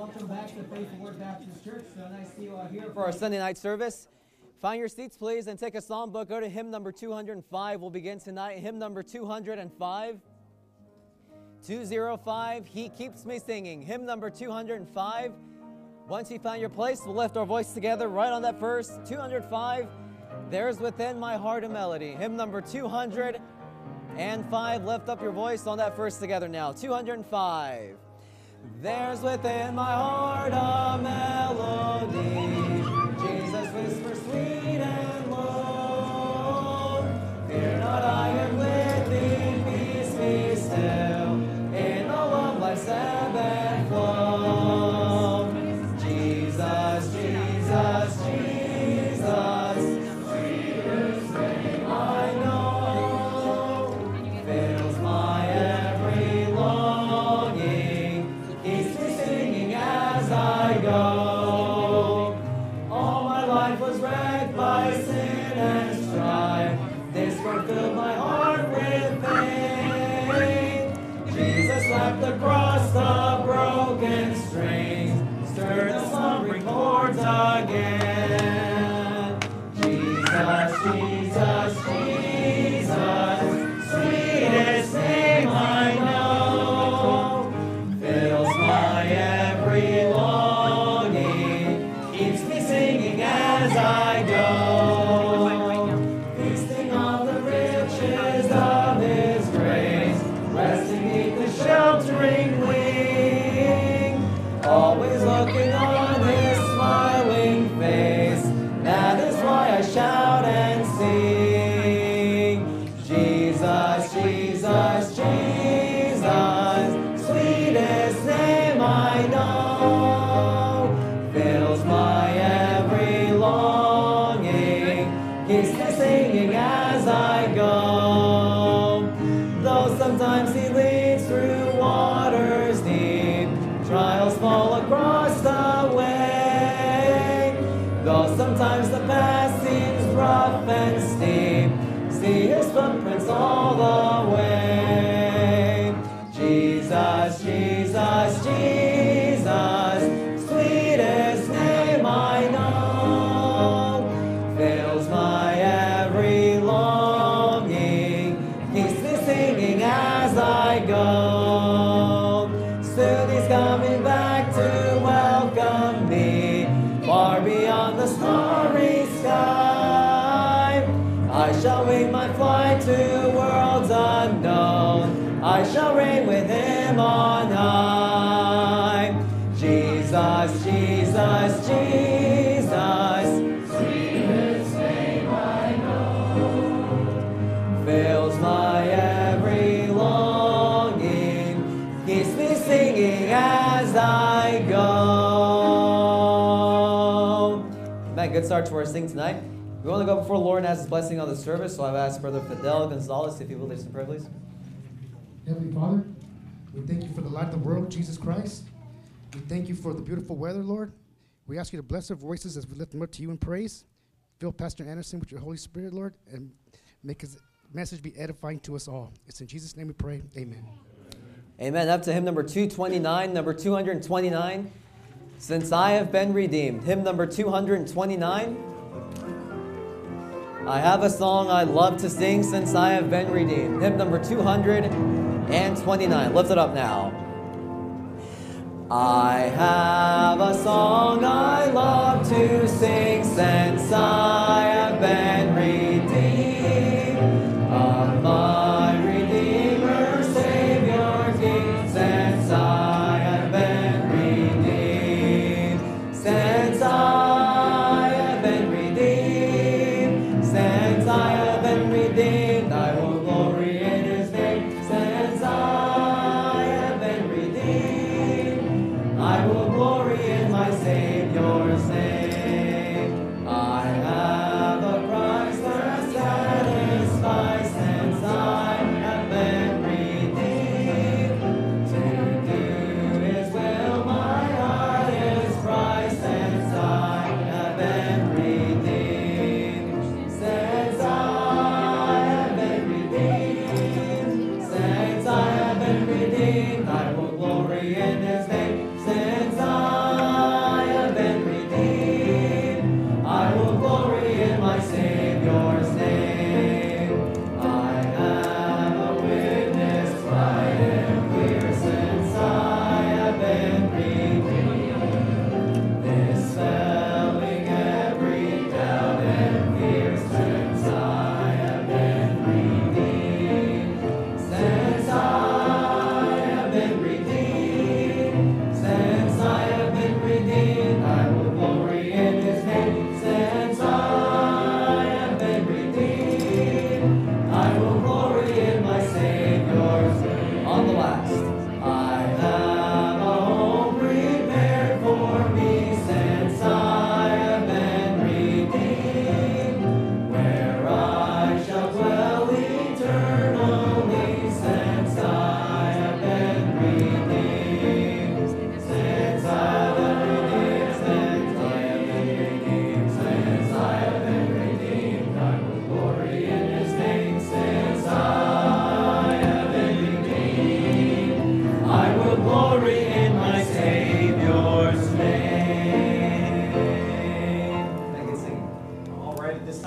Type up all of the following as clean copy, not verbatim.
welcome back to Faithful Word Baptist Church. So nice to see you all here for our Sunday night service. Find your seats, please, and take a psalm book. Go to hymn number 205. We'll begin tonight. Hymn number 205. 205, He Keeps Me Singing. Hymn number 205. Once you find your place, we'll lift our voice together right on that verse. 205, There's Within My Heart a Melody. Hymn number 205. Lift up your voice on that verse together now. 205. There's within my heart a melody. Jesus whispers sweet and low. Fear not, I am with thee. Peace be still. In all of life's ebb and flow. Jesus, Jesus, Jesus. Sweetest name I know. Fills my every longing. Keeps me singing as I go. All my life was wrecked by sin and strife. This word filled my heart with pain. Jesus slapped across the broken strings, stirred the slumbering chords again. Jesus, Jesus, Jesus, sweetest name I know, fills my every longing, keeps me singing as I go. Feasting on the riches of His grace, resting beneath the sheltering wing, always looking on His smiling face. That is why I shout and sing. Jesus, Jesus, Jesus, sweetest name I know, fills my every longing, keeps me singing as I go. Though sometimes He leads through waters deep, trials fall across the way. Though sometimes the path seems rough and steep, see His footprints all the way. Jesus, Jesus, Jesus, sweetest name I know, fills my every longing, keeps me singing as I go. Soon He's coming back to welcome me, far beyond the starry sky. I shall wing my flight to worlds unknown. I shall reign with Him on high. Jesus, Jesus, Jesus, sweetest name I know, fills my every longing, keeps me singing as I go. Amen. Good start to our sing tonight. We want to go before the Lord and ask His blessing on the service, so I've asked Brother Fidel Gonzalez if he will lead us in prayer, please. Heavenly Father, we thank You for the light of the world, Jesus Christ. We thank You for the beautiful weather, Lord. We ask You to bless our voices as we lift them up to You in praise. Fill Pastor Anderson with Your Holy Spirit, Lord, and make His message be edifying to us all. It's in Jesus' name we pray. Amen. Amen. Up to hymn number 229, number 229. Since I Have Been Redeemed. Hymn number 229. I have a song I love to sing since I have been redeemed. Hymn number 229. Lift it up now. I have a song I love to sing since I have been redeemed of my Redeemer, Savior, King, since I have been redeemed, since I have been redeemed, since I have been redeemed, I will glory in His name, since I have been redeemed, I will glory in my Savior's name. I have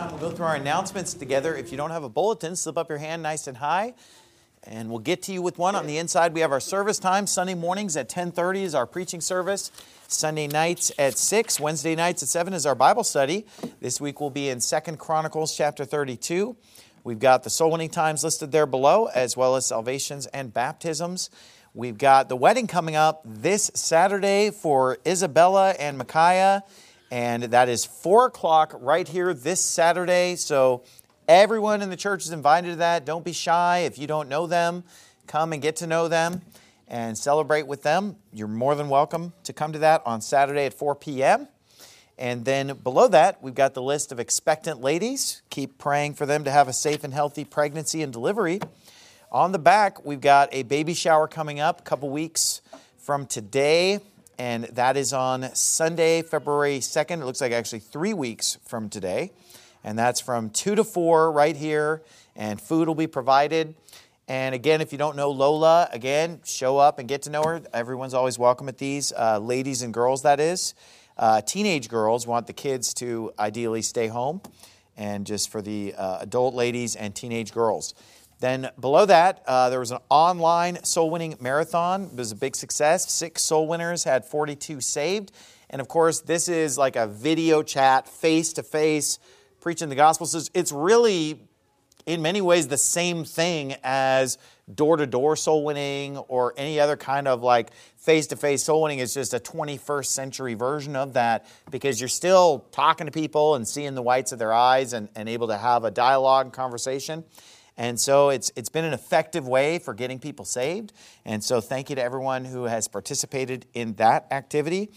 time, we'll go through our announcements together. If you don't have a bulletin, slip up your hand nice and high, and we'll get to you with one. On the inside, we have our service time. Sunday mornings at 10:30 is our preaching service. Sunday nights at 6. Wednesday nights at 7 is our Bible study. This week we'll be in 2 Chronicles chapter 32. We've got the soul winning times listed there below, as well as salvations and baptisms. We've got the wedding coming up this Saturday for Isabella and Micaiah, and that is 4 o'clock right here this Saturday. So everyone in the church is invited to that. Don't be shy. If you don't know them, come and get to know them and celebrate with them. You're more than welcome to come to that on Saturday at 4 p.m. And then below that, we've got the list of expectant ladies. Keep praying for them to have a safe and healthy pregnancy and delivery. On the back, we've got a baby shower coming up a couple weeks from today, and that is on Sunday, February 2nd. It looks like actually 3 weeks from today, and that's from 2 to 4 right here, and food will be provided. And again, if you don't know Lola, again, show up and get to know her. Everyone's always welcome at these, ladies and girls, that is. Teenage girls want the kids to ideally stay home, and just for the adult ladies and teenage girls. Then below that, there was an online soul-winning marathon. It was a big success. 6 soul winners had 42 saved. And of course, this is like a video chat, face-to-face, preaching the gospel. So it's really, in many ways, the same thing as door-to-door soul winning or any other kind of like face-to-face soul winning. It's just a 21st century version of that, because you're still talking to people and seeing the whites of their eyes and able to have a dialogue and conversation. And so it's been an effective way for getting people saved. And so thank you to everyone who has participated in that activity.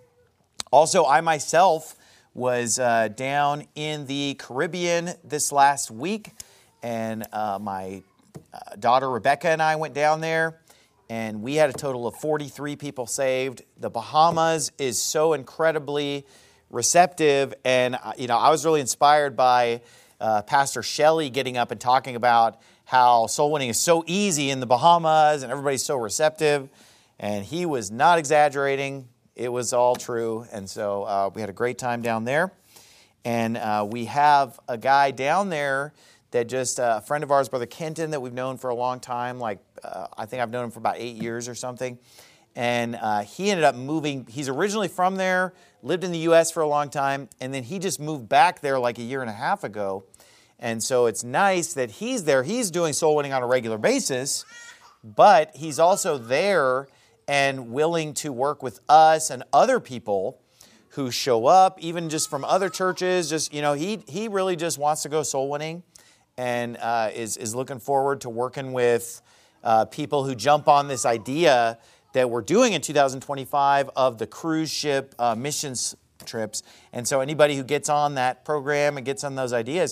Also, I myself was down in the Caribbean this last week, and my daughter Rebecca and I went down there, and we had a total of 43 people saved. The Bahamas is so incredibly receptive, and I was really inspired by Pastor Shelley getting up and talking about how soul winning is so easy in the Bahamas and everybody's so receptive. And he was not exaggerating. It was all true. And so we had a great time down there. And we have a guy down there that just, a friend of ours, Brother Kenton, that we've known for a long time. I think I've known him for about 8 years or something. And he ended up moving. He's originally from there, lived in the U.S. for a long time, and then he just moved back there like a year and a half ago. And so it's nice that he's there. He's doing soul winning on a regular basis, but he's also there and willing to work with us and other people who show up, even just from other churches. Just, he really just wants to go soul winning, and is looking forward to working with people who jump on this idea that we're doing in 2025 of the cruise ship missions trips. And so anybody who gets on that program and gets on those ideas,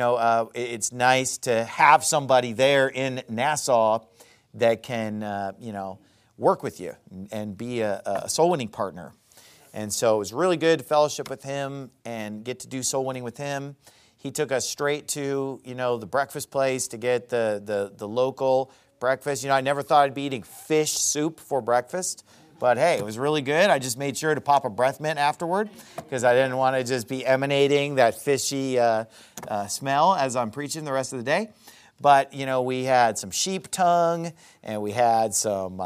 it's nice to have somebody there in Nassau that can, work with you and be a soul winning partner. And so it was really good to fellowship with him and get to do soul winning with him. He took us straight to, the breakfast place to get the local breakfast. I never thought I'd be eating fish soup for breakfast, but hey, it was really good. I just made sure to pop a breath mint afterward because I didn't want to just be emanating that fishy smell as I'm preaching the rest of the day. But, we had some sheep tongue, and we had some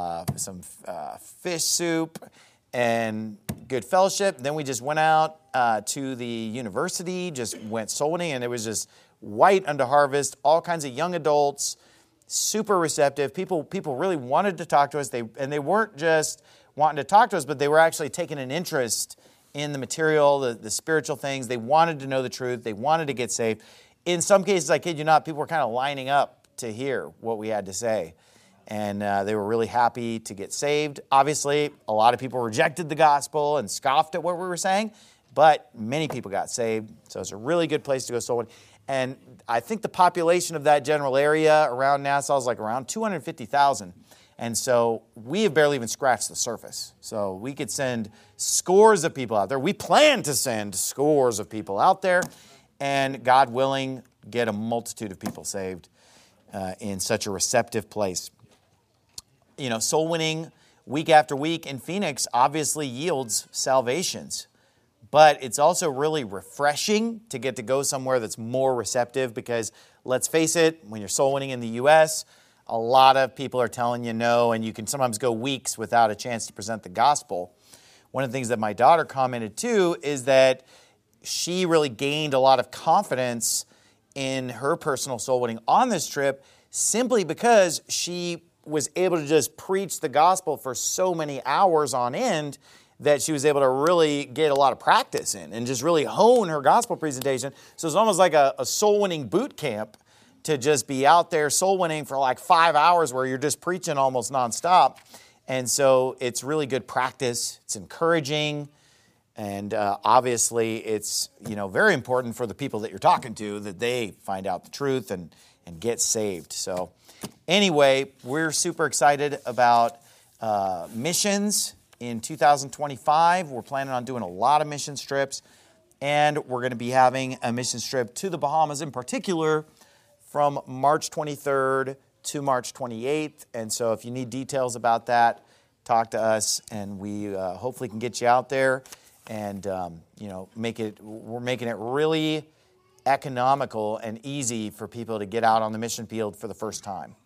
fish soup and good fellowship. Then we just went out to the university, just went soul winning, and it was just white unto harvest, all kinds of young adults, super receptive. People really wanted to talk to us. They weren't just wanting to talk to us, but they were actually taking an interest in the material, the spiritual things. They wanted to know the truth. They wanted to get saved. In some cases, I kid you not, people were kind of lining up to hear what we had to say. And they were really happy to get saved. Obviously, a lot of people rejected the gospel and scoffed at what we were saying, but many people got saved. So it's a really good place to go soul winning. And I think the population of that general area around Nassau is like around 250,000. And so we have barely even scratched the surface. So we could send scores of people out there. We plan to send scores of people out there. And God willing, get a multitude of people saved in such a receptive place. Soul winning week after week in Phoenix obviously yields salvations. But it's also really refreshing to get to go somewhere that's more receptive because, let's face it, when you're soul winning in the U.S., a lot of people are telling you no, and you can sometimes go weeks without a chance to present the gospel. One of the things that my daughter commented too is that she really gained a lot of confidence in her personal soul winning on this trip simply because she was able to just preach the gospel for so many hours on end that she was able to really get a lot of practice in and just really hone her gospel presentation. So it's almost like a soul winning boot camp to just be out there soul winning for like 5 hours where you're just preaching almost nonstop. And so it's really good practice. It's encouraging. And obviously it's, very important for the people that you're talking to that they find out the truth and get saved. So anyway, we're super excited about missions in 2025. We're planning on doing a lot of mission trips. And we're going to be having a mission trip to the Bahamas in particular from March 23rd to March 28th. And so if you need details about that, talk to us and we hopefully can get you out there and, we're making it really economical and easy for people to get out on the mission field for the first time.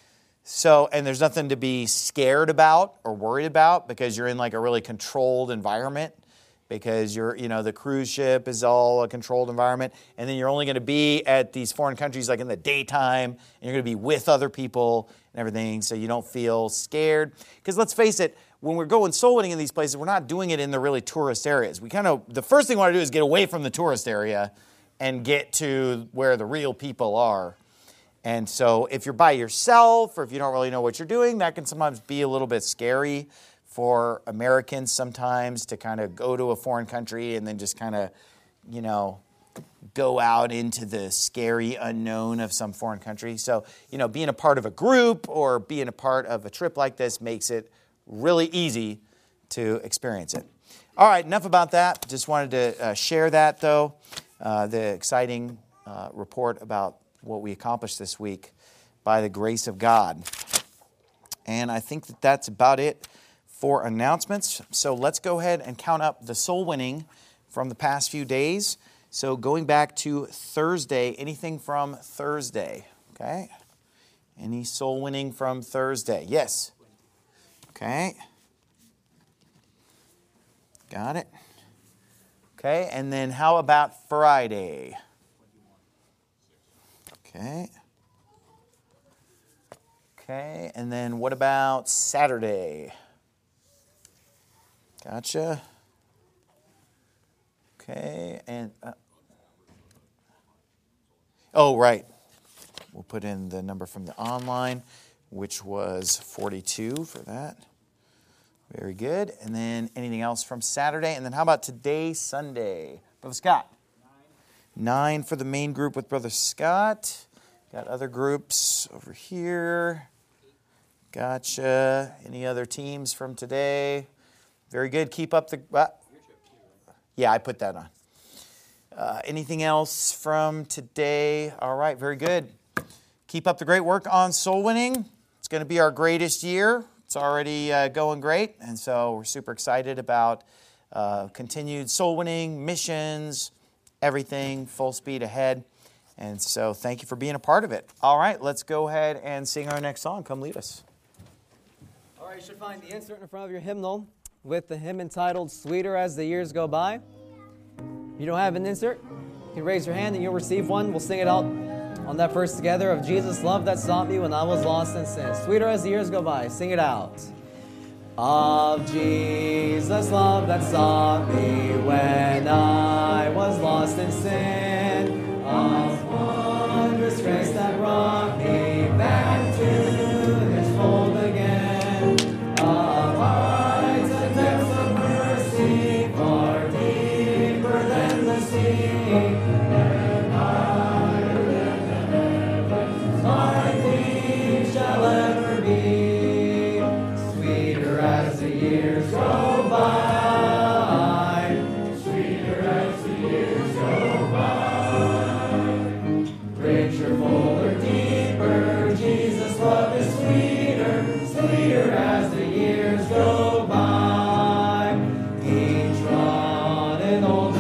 So, and there's nothing to be scared about or worried about because you're in like a really controlled environment. Because the cruise ship is all a controlled environment. And then you're only going to be at these foreign countries like in the daytime. And you're going to be with other people and everything so you don't feel scared. Because let's face it, when we're going soul winning in these places, we're not doing it in the really tourist areas. The first thing we want to do is get away from the tourist area and get to where the real people are. And so if you're by yourself or if you don't really know what you're doing, that can sometimes be a little bit scary for Americans sometimes to kind of go to a foreign country and then just kind of, go out into the scary unknown of some foreign country. So, being a part of a group or being a part of a trip like this makes it really easy to experience it. All right, enough about that. Just wanted to share that, though, the exciting report about what we accomplished this week by the grace of God. And I think that that's about it for announcements. So let's go ahead and count up the soul winning from the past few days. So going back to Thursday, anything from Thursday? Okay. Any soul winning from Thursday? Yes. Okay. Got it. Okay. And then how about Friday? Okay. Okay. And then what about Saturday? Gotcha. Okay, and right. We'll put in the number from the online, which was 42 for that. Very good. And then anything else from Saturday? And then how about today, Sunday? Brother Scott? 9 for the main group with Brother Scott. Got other groups over here. Gotcha. Any other teams from today? Very good. Keep up the... yeah, I put that on. Anything else from today? All right, very good. Keep up the great work on soul winning. It's going to be our greatest year. It's already going great. And so we're super excited about continued soul winning, missions, everything, full speed ahead. And so thank you for being a part of it. All right, let's go ahead and sing our next song. Come lead us. All right, you should find the insert in front of your hymnal with the hymn entitled Sweeter as the Years Go By. If you don't have an insert, you can raise your hand and you'll receive one. We'll sing it out on that verse together of Jesus' love that sought me when I was lost in sin. Sweeter as the years go by. Sing it out. Of Jesus' love that sought me when I was lost in sin. Of wondrous grace that brought me back to His fold again. Of heights and depths of mercy far deeper than the sea. And higher than the heavens my theme shall ever be. Sweeter as the years go by. Sweeter as the years go by. Richer, fuller, deeper, Jesus' love is sweeter. Sweeter as the years go by. Each rod and old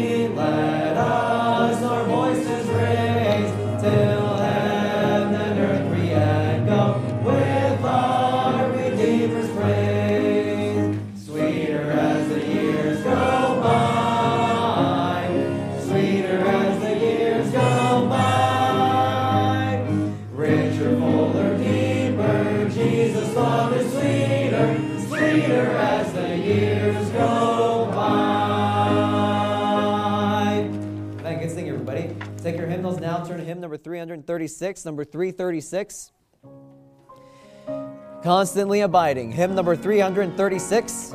let us our voices raise till heaven and earth re-echo with our Redeemer's praise. Sweeter as the years go by, sweeter as the years go by, richer, fuller, deeper, Jesus' love is sweeter, sweeter as the years go by. Thank you. Sing, everybody. Take your hymnals now. Turn to hymn number 336. Number 336. Constantly Abiding. Hymn number 336.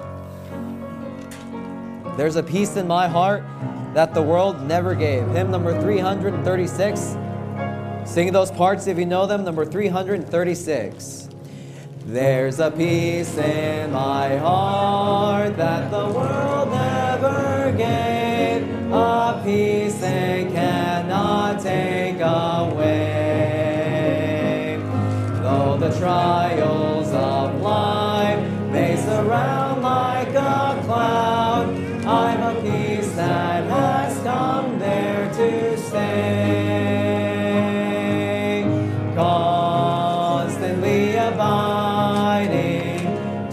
There's a peace in my heart that the world never gave. Hymn number 336. Sing those parts if you know them. Number 336. There's a peace in my heart that the world never gave, a peace they cannot take away. Though the trials of life may surround like a cloud, I've a peace that has come there to stay. Constantly abiding,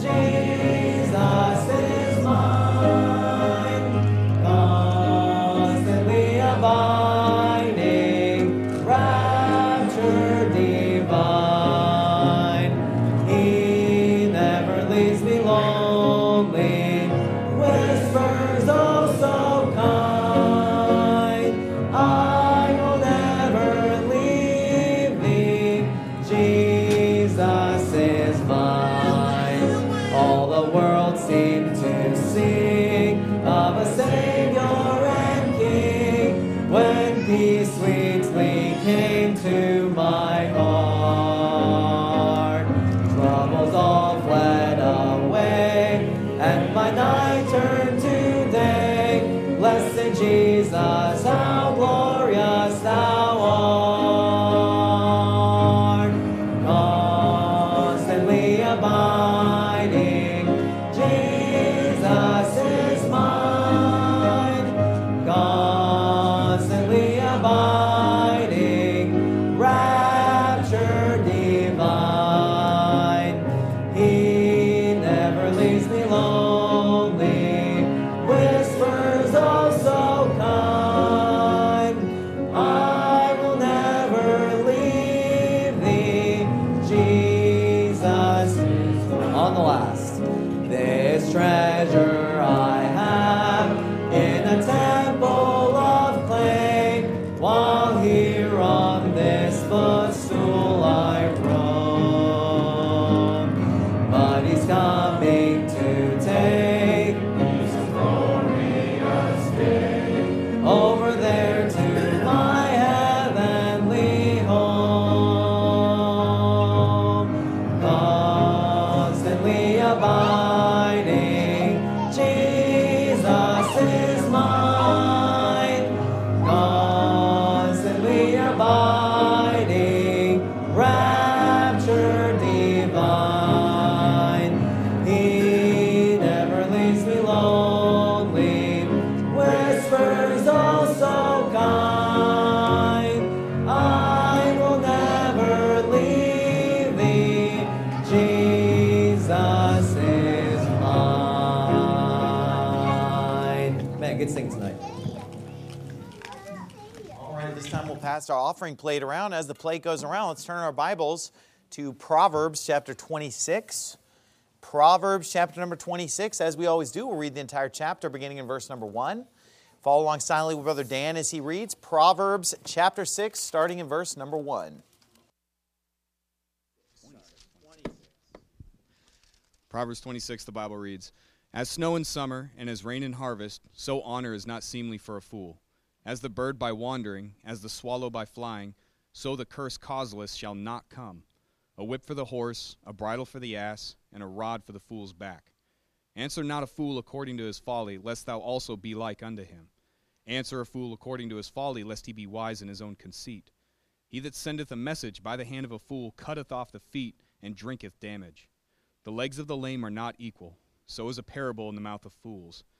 Jesus is mine. Constantly abiding, rapture divine. He never leaves me lonely, whispers oh so kind. I will never leave thee, Jesus is mine. All the world seemed to sing of a Savior and King when peace sweetly came to my heart. Troubles all fled away, and my night turned to day. Blessed Jesus, how glorious thou art. Constantly abiding, Jesus is mine. Constantly abiding, rapture divine. He never leaves me lonely, whispers oh so kind. I will never leave thee, Jesus. On the last. This treasure I have in a temple of clay, while here on this footstool I roam. But he's coming to take his glorious day over there to my heavenly home. Constantly abiding, Jesus is mine. Constantly abiding, rapture divine. He never leaves me lonely, whispers oh so kind. I will never leave thee, Jesus is mine. Man, good singing tonight. All right, this time we'll pass our offering plate around. As the plate goes around, let's turn our Bibles to Proverbs chapter 26. Proverbs chapter number 26. As we always do, we'll read the entire chapter beginning in verse number 1. Follow along silently with Brother Dan as he reads Proverbs chapter 6, starting in verse number 1. Proverbs 26, the Bible reads, As snow in summer and as rain in harvest, so honor is not seemly for a fool. As the bird by wandering, as the swallow by flying, so the curse causeless shall not come. A whip for the horse, a bridle for the ass, and a rod for the fool's back. Answer not a fool according to his folly, lest thou also be like unto him. Answer a fool according to his folly, lest he be wise in his own conceit. He that sendeth a message by the hand of a fool cutteth off the feet, and drinketh damage. The legs of the lame are not equal, so is a parable in the mouth of fools.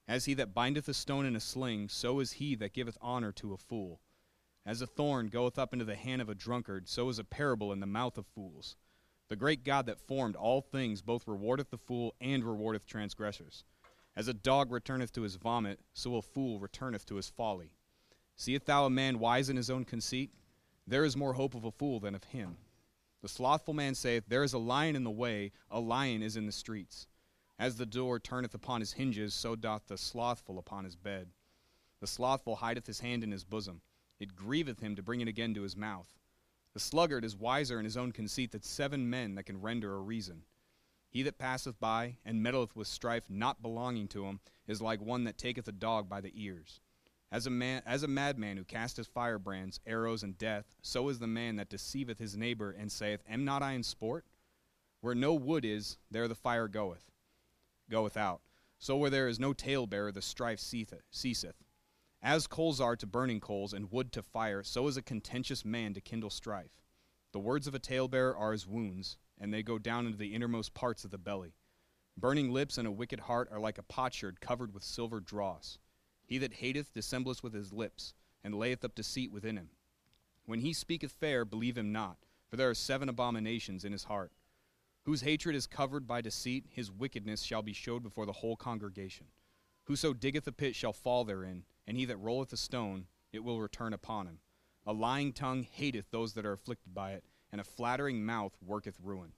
As he that bindeth a stone in a sling, so is he that giveth honor to a fool. As a thorn goeth up into the hand of a drunkard, so is a parable in the mouth of fools. The great God that formed all things both rewardeth the fool and rewardeth transgressors. As a dog returneth to his vomit, so a fool returneth to his folly. Seest thou a man wise in his own conceit? There is more hope of a fool than of him. The slothful man saith, There is a lion in the way, a lion is in the streets. As the door turneth upon his hinges, so doth the slothful upon his bed. The slothful hideth his hand in his bosom. It grieveth him to bring it again to his mouth. The sluggard is wiser in his own conceit than 7 men that can render a reason. He that passeth by, and meddleth with strife not belonging to him, is like one that taketh a dog by the ears. As a madman who casteth firebrands, arrows, and death, so is the man that deceiveth his neighbor, and saith, Am not I in sport? Where no wood is, there the fire goeth out. So where there is no talebearer, the strife ceaseth. As coals are to burning coals, and wood to fire, so is a contentious man to kindle strife. The words of a talebearer are as wounds, and they go down into the innermost parts of the belly. Burning lips and a wicked heart are like a potsherd covered with silver dross. He that hateth dissembleth with his lips, and layeth up deceit within him. When he speaketh fair, believe him not, for there are 7 abominations in his heart. Whose hatred is covered by deceit, his wickedness shall be showed before the whole congregation. Whoso diggeth a pit shall fall therein, and he that rolleth a stone, it will return upon him. A lying tongue hateth those that are afflicted by it, and a flattering mouth worketh ruin.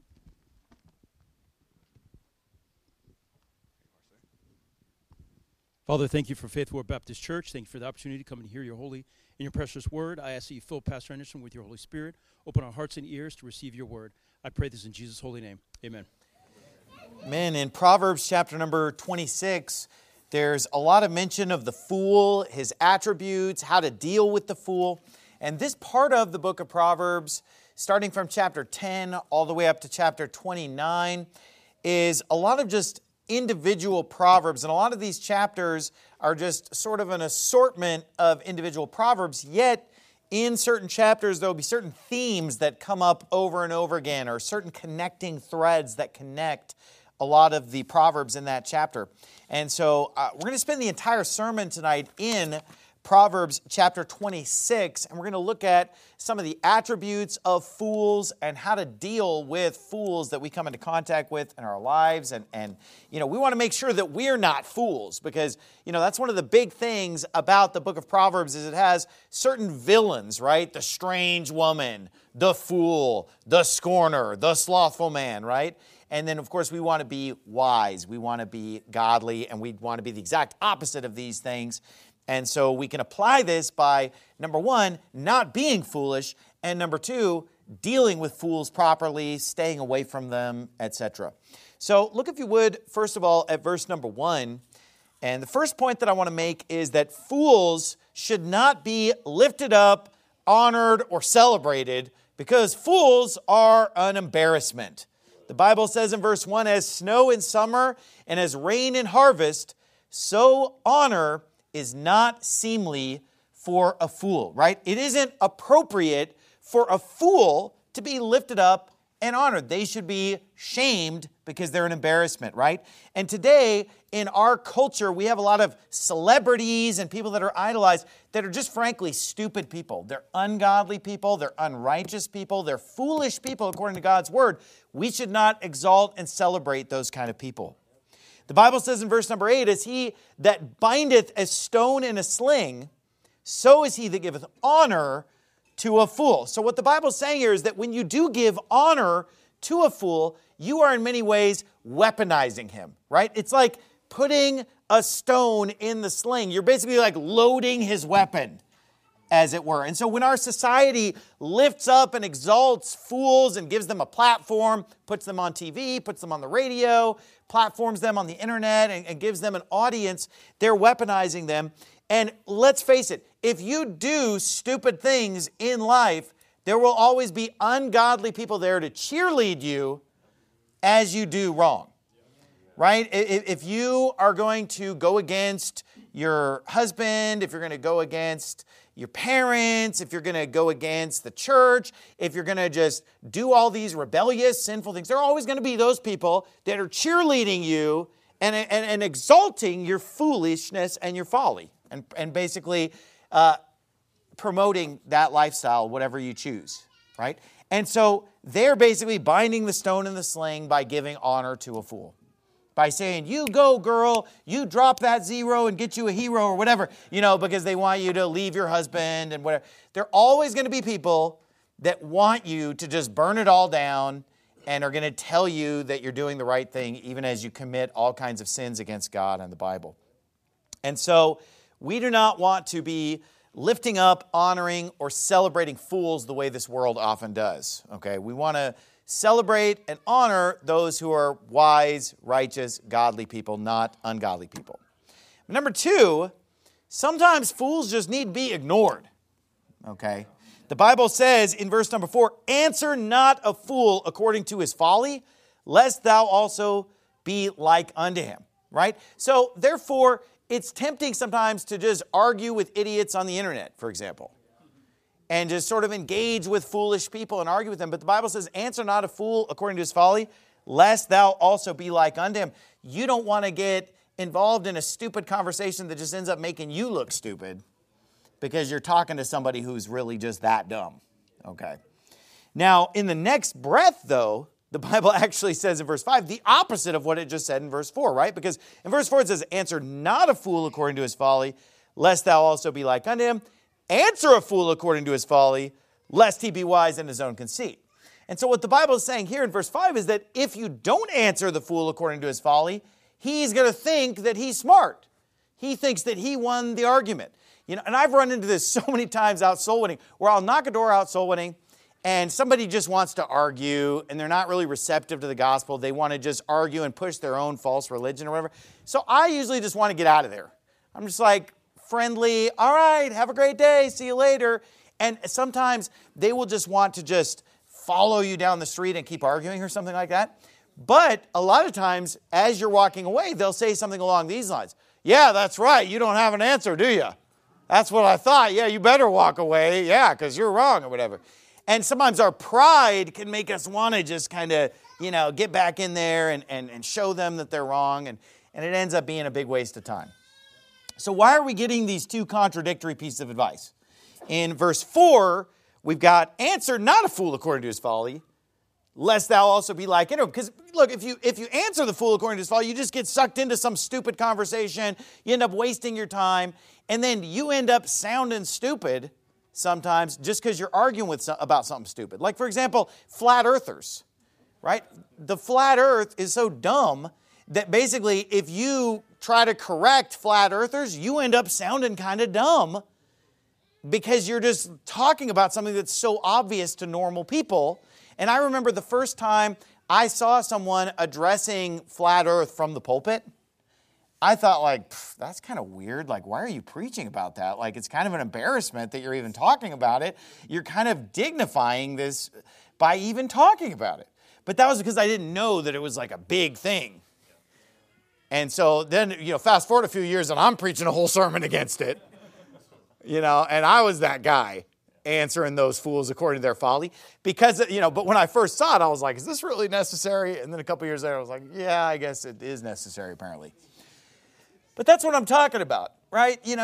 Father, thank you for Faith Ward Baptist Church. Thank you for the opportunity to come and hear your holy and your precious word. I ask that you fill Pastor Anderson with your Holy Spirit. Open our hearts and ears to receive your word. I pray this in Jesus' holy name. Amen. Amen. In Proverbs chapter number 26, there's a lot of mention of the fool, his attributes, how to deal with the fool. And this part of the book of Proverbs, starting from chapter 10 all the way up to chapter 29, is a lot of just individual proverbs. And a lot of these chapters are just sort of an assortment of individual proverbs, yet in certain chapters there will be certain themes that come up over and over again, or certain connecting threads that connect a lot of the proverbs in that chapter. And so we're going to spend the entire sermon tonight in Proverbs chapter 26, and we're going to look at some of the attributes of fools and how to deal with fools that we come into contact with in our lives. And we want to make sure that we're not fools, because, that's one of the big things about the book of Proverbs is it has certain villains, right? The strange woman, the fool, the scorner, the slothful man, right? And then, of course, we want to be wise. We want to be godly, and we want to be the exact opposite of these things. And so we can apply this by, number 1, not being foolish, and number 2, dealing with fools properly, staying away from them, etc. So look, if you would, first of all, at verse number 1. And the first point that I want to make is that fools should not be lifted up, honored, or celebrated, because fools are an embarrassment. The Bible says in verse 1, as snow in summer and as rain in harvest, so honor is not seemly for a fool, right? It isn't appropriate for a fool to be lifted up and honored. They should be shamed because they're an embarrassment, right? And today, in our culture, we have a lot of celebrities and people that are idolized that are just frankly stupid people. They're ungodly people, they're unrighteous people, they're foolish people according to God's word. We should not exalt and celebrate those kind of people. The Bible says in verse number 8, as he that bindeth a stone in a sling, so is he that giveth honor to a fool. So what the Bible is saying here is that when you do give honor to a fool, you are in many ways weaponizing him, right? It's like putting a stone in the sling. You're basically like loading his weapon, as it were. And so when our society lifts up and exalts fools and gives them a platform, puts them on TV, puts them on the radio, platforms them on the internet, and gives them an audience, they're weaponizing them. And let's face it, if you do stupid things in life, there will always be ungodly people there to cheerlead you as you do wrong, right? If you are going to go against your husband, if you're going to go against your parents, if you're going to go against the church, if you're going to just do all these rebellious, sinful things, there are always going to be those people that are cheerleading you and exalting your foolishness and your folly, and basically promoting that lifestyle, whatever you choose, right? And so they're basically binding the stone in the sling by giving honor to a fool. By saying, you go, girl, you drop that zero and get you a hero or whatever, because they want you to leave your husband and whatever. There are always going to be people that want you to just burn it all down and are going to tell you that you're doing the right thing, even as you commit all kinds of sins against God and the Bible. And so we do not want to be lifting up, honoring, or celebrating fools the way this world often does. Okay, we want to celebrate and honor those who are wise, righteous, godly people, not ungodly people. Number two, sometimes fools just need to be ignored. Okay? The Bible says in verse number 4, answer not a fool according to his folly, lest thou also be like unto him. Right? So, therefore, it's tempting sometimes to just argue with idiots on the internet, for example, and just sort of engage with foolish people and argue with them. But the Bible says, answer not a fool according to his folly, lest thou also be like unto him. You don't want to get involved in a stupid conversation that just ends up making you look stupid because you're talking to somebody who's really just that dumb. Okay. Now, in the next breath, though, the Bible actually says in verse 5 the opposite of what it just said in verse 4, right? Because in verse 4 it says, answer not a fool according to his folly, lest thou also be like unto him. Answer a fool according to his folly, lest he be wise in his own conceit. And so what the Bible is saying here in verse 5 is that if you don't answer the fool according to his folly, he's going to think that he's smart. He thinks that he won the argument. And I've run into this so many times out soul winning, where I'll knock a door out soul winning, and somebody just wants to argue, and they're not really receptive to the gospel. They want to just argue and push their own false religion or whatever. So I usually just want to get out of there. I'm just like, friendly, all right, have a great day, see you later. And sometimes they will just want to just follow you down the street and keep arguing or something like that. But a lot of times, as you're walking away, they'll say something along these lines. Yeah, that's right, you don't have an answer, do you? That's what I thought. Yeah, you better walk away. Yeah, because you're wrong or whatever. And sometimes our pride can make us want to just kind of, get back in there and show them that they're wrong. And it ends up being a big waste of time. So why are we getting these two contradictory pieces of advice? In verse 4, we've got, answer not a fool according to his folly, lest thou also be like him. Because look, if you answer the fool according to his folly, you just get sucked into some stupid conversation. You end up wasting your time. And then you end up sounding stupid sometimes just because you're arguing about something stupid. Like, for example, flat earthers, right? The flat earth is so dumb that basically if you try to correct flat earthers, you end up sounding kind of dumb because you're just talking about something that's so obvious to normal people. And I remember the first time I saw someone addressing flat earth from the pulpit, I thought, that's kind of weird. Why are you preaching about that? It's kind of an embarrassment that you're even talking about it. You're kind of dignifying this by even talking about it. But that was because I didn't know that it was a big thing. And so then, fast forward a few years and I'm preaching a whole sermon against it. And I was that guy answering those fools according to their folly. Because, but when I first saw it, I was like, is this really necessary? And then a couple years later, I was like, yeah, I guess it is necessary, apparently. But that's what I'm talking about, right? You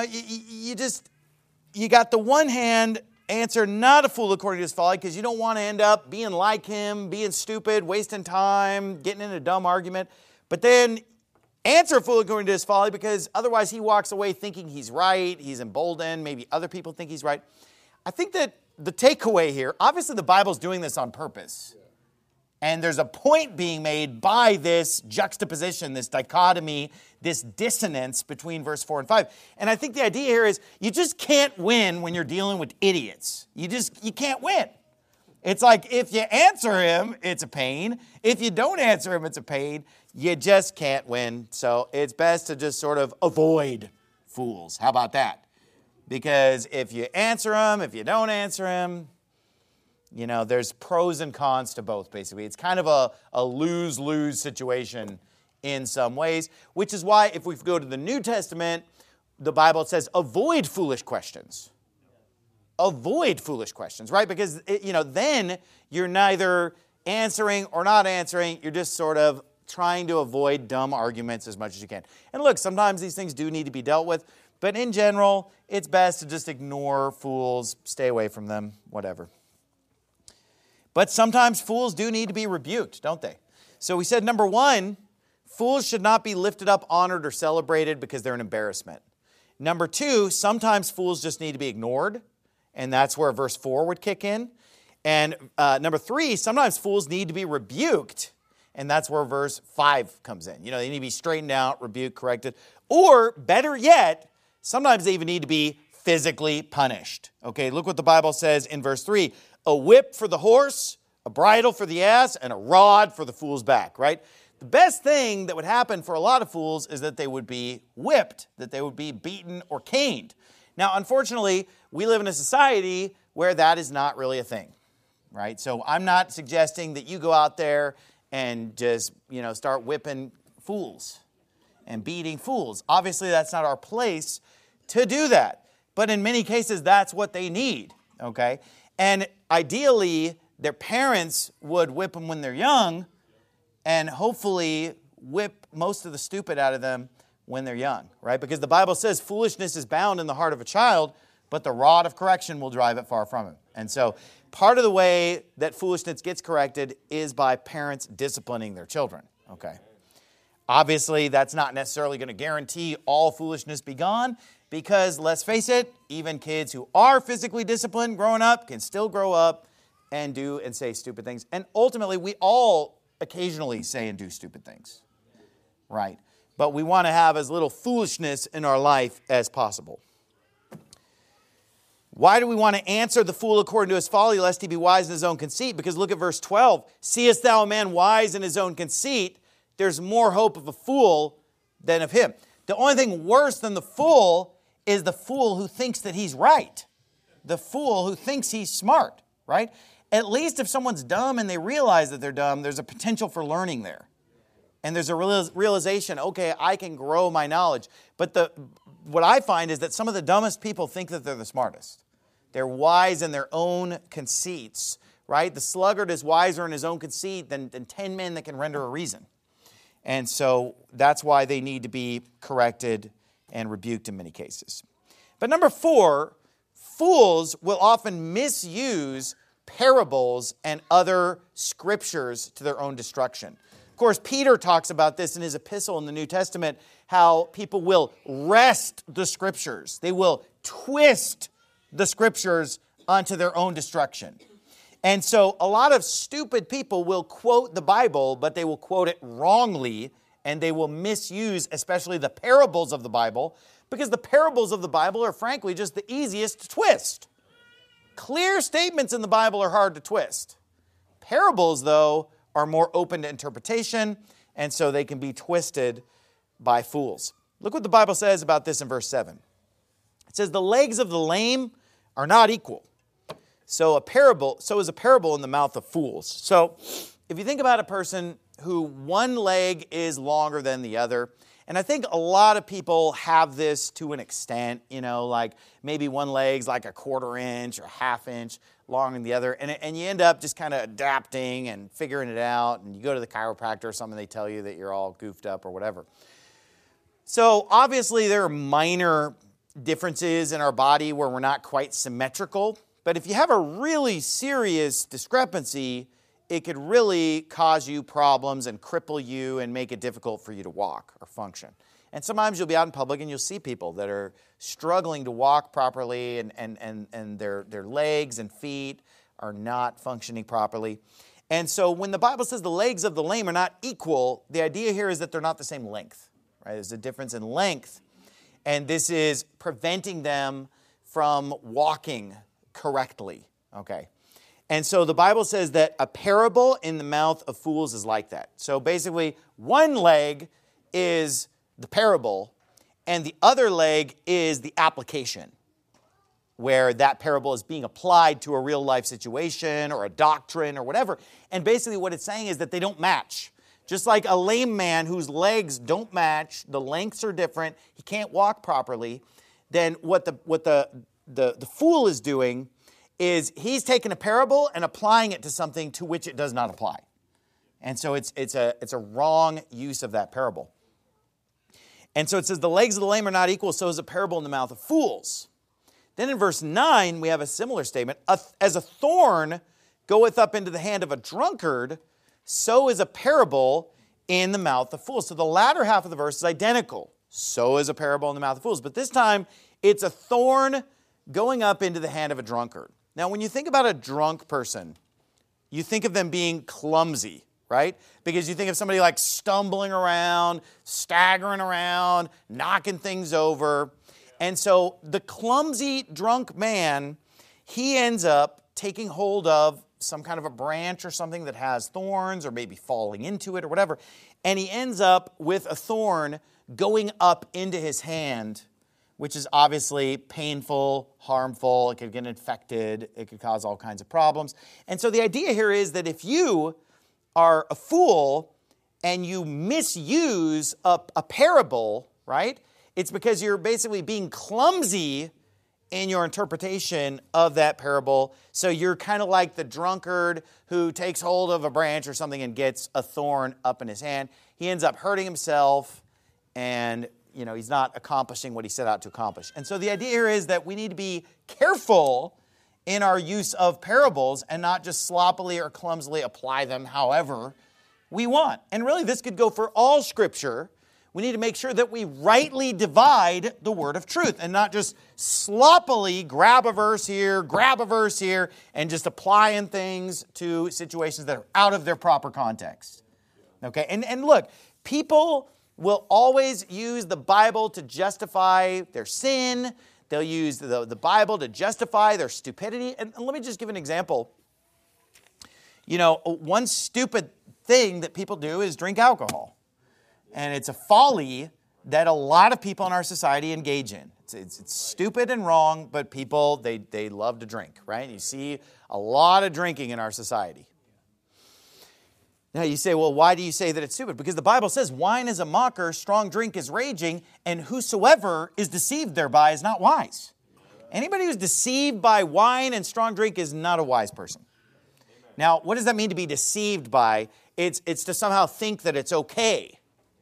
got the one hand, answer not a fool according to his folly, because you don't want to end up being like him, being stupid, wasting time, getting in a dumb argument. But then answer a fool according to his folly, because otherwise he walks away thinking he's right, he's emboldened, maybe other people think he's right. I think that the takeaway here, obviously the Bible's doing this on purpose. And there's a point being made by this juxtaposition, this dichotomy, this dissonance between verse 4 and 5. And I think the idea here is you just can't win when you're dealing with idiots. You can't win. It's like if you answer him, it's a pain. If you don't answer him, it's a pain. You just can't win. So it's best to just sort of avoid fools. How about that? Because if you answer him, if you don't answer him, there's pros and cons to both, basically. It's kind of a lose-lose situation in some ways, which is why if we go to the New Testament, the Bible says avoid foolish questions. Avoid foolish questions, right? Because, then you're neither answering or not answering. You're just sort of trying to avoid dumb arguments as much as you can. And look, sometimes these things do need to be dealt with, but in general, it's best to just ignore fools, stay away from them, whatever. But sometimes fools do need to be rebuked, don't they? So we said, number one, fools should not be lifted up, honored, or celebrated because they're an embarrassment. Number two, sometimes fools just need to be ignored, and that's where verse 4 would kick in. And number three, sometimes fools need to be rebuked, and that's where verse 5 comes in. You know, they need to be straightened out, rebuked, corrected. Or, better yet, sometimes they even need to be physically punished. Okay, look what the Bible says in verse 3. A whip for the horse, a bridle for the ass, and a rod for the fool's back, right? The best thing that would happen for a lot of fools is that they would be whipped, that they would be beaten or caned. Now, unfortunately, we live in a society where that is not really a thing, right? So I'm not suggesting that you go out there and just, start whipping fools and beating fools. Obviously, that's not our place to do that. But in many cases, that's what they need, okay? And ideally, their parents would whip them when they're young and hopefully whip most of the stupid out of them when they're young, right? Because the Bible says foolishness is bound in the heart of a child, but the rod of correction will drive it far from him. And so part of the way that foolishness gets corrected is by parents disciplining their children, okay? Obviously, that's not necessarily going to guarantee all foolishness be gone because, let's face it, even kids who are physically disciplined growing up can still grow up and do and say stupid things. And ultimately, we all occasionally say and do stupid things, right? But we want to have as little foolishness in our life as possible. Why do we want to answer the fool according to his folly, lest he be wise in his own conceit? Because look at verse 12. Seest thou a man wise in his own conceit? There's more hope of a fool than of him. The only thing worse than the fool is the fool who thinks that he's right. The fool who thinks he's smart, right? At least if someone's dumb and they realize that they're dumb, there's a potential for learning there. And there's a realization, okay, I can grow my knowledge. But what I find is that some of the dumbest people think that they're the smartest. They're wise in their own conceits, right? The sluggard is wiser in his own conceit than 10 men that can render a reason. And so that's why they need to be corrected and rebuked in many cases. But number 4, fools will often misuse parables and other scriptures to their own destruction. Of course, Peter talks about this in his epistle in the New Testament, how people will wrest the scriptures. They will twist the scriptures unto their own destruction. And so a lot of stupid people will quote the Bible, but they will quote it wrongly, and they will misuse especially the parables of the Bible, because the parables of the Bible are frankly just the easiest to twist. Clear statements in the Bible are hard to twist. Parables, though, are more open to interpretation, and so they can be twisted by fools. Look what the Bible says about this in verse 7. It says, the legs of the lame are not equal. So is a parable in the mouth of fools. So if you think about a person who one leg is longer than the other, and I think a lot of people have this to an extent, like maybe one leg's like a 1/4 inch or 1/2 inch longer than the other, and you end up just kind of adapting and figuring it out, and you go to the chiropractor or something, they tell you that you're all goofed up or whatever. So obviously there are minor differences in our body where we're not quite symmetrical, but if you have a really serious discrepancy, it could really cause you problems and cripple you and make it difficult for you to walk or function. And sometimes you'll be out in public and you'll see people that are struggling to walk properly and their legs and feet are not functioning properly. And so when the Bible says the legs of the lame are not equal, the idea here is that they're not the same length, right? There's a difference in length, and this is preventing them from walking correctly, okay? And so the Bible says that a parable in the mouth of fools is like that. So basically, one leg is the parable, and the other leg is the application, where that parable is being applied to a real life situation or a doctrine or whatever. And basically what it's saying is that they don't match. Just like a lame man whose legs don't match, the lengths are different, he can't walk properly, then what the fool is doing is he's taking a parable and applying it to something to which it does not apply. And so it's a wrong use of that parable. And so it says, the legs of the lame are not equal, so is a parable in the mouth of fools. Then in verse 9, we have a similar statement. As a thorn goeth up into the hand of a drunkard, so is a parable in the mouth of fools. So the latter half of the verse is identical. So is a parable in the mouth of fools. But this time, it's a thorn going up into the hand of a drunkard. Now, when you think about a drunk person, you think of them being clumsy, right? Because you think of somebody like stumbling around, staggering around, knocking things over. And so the clumsy drunk man, he ends up taking hold of some kind of a branch or something that has thorns, or maybe falling into it or whatever. And he ends up with a thorn going up into his hand, which is obviously painful, harmful. It could get infected. It could cause all kinds of problems. And so the idea here is that if you are a fool and you misuse a parable, right? It's because you're basically being clumsy in your interpretation of that parable. So you're kind of like the drunkard who takes hold of a branch or something and gets a thorn up in his hand. He ends up hurting himself, and he's not accomplishing what he set out to accomplish. And so the idea here is that we need to be careful in our use of parables and not just sloppily or clumsily apply them however we want. And really, this could go for all Scripture. We need to make sure that we rightly divide the word of truth and not just sloppily grab a verse here, and just applying things to situations that are out of their proper context. Okay? And look, people will always use the Bible to justify their sin. They'll use the Bible to justify their stupidity. And let me just give an example. One stupid thing that people do is drink alcohol. And it's a folly that a lot of people in our society engage in. It's stupid and wrong, but people, they love to drink, right? You see a lot of drinking in our society. Now you say, well, why do you say that it's stupid? Because the Bible says wine is a mocker, strong drink is raging, and whosoever is deceived thereby is not wise. Anybody who's deceived by wine and strong drink is not a wise person. Now, what does that mean to be deceived by? It's to somehow think that it's okay.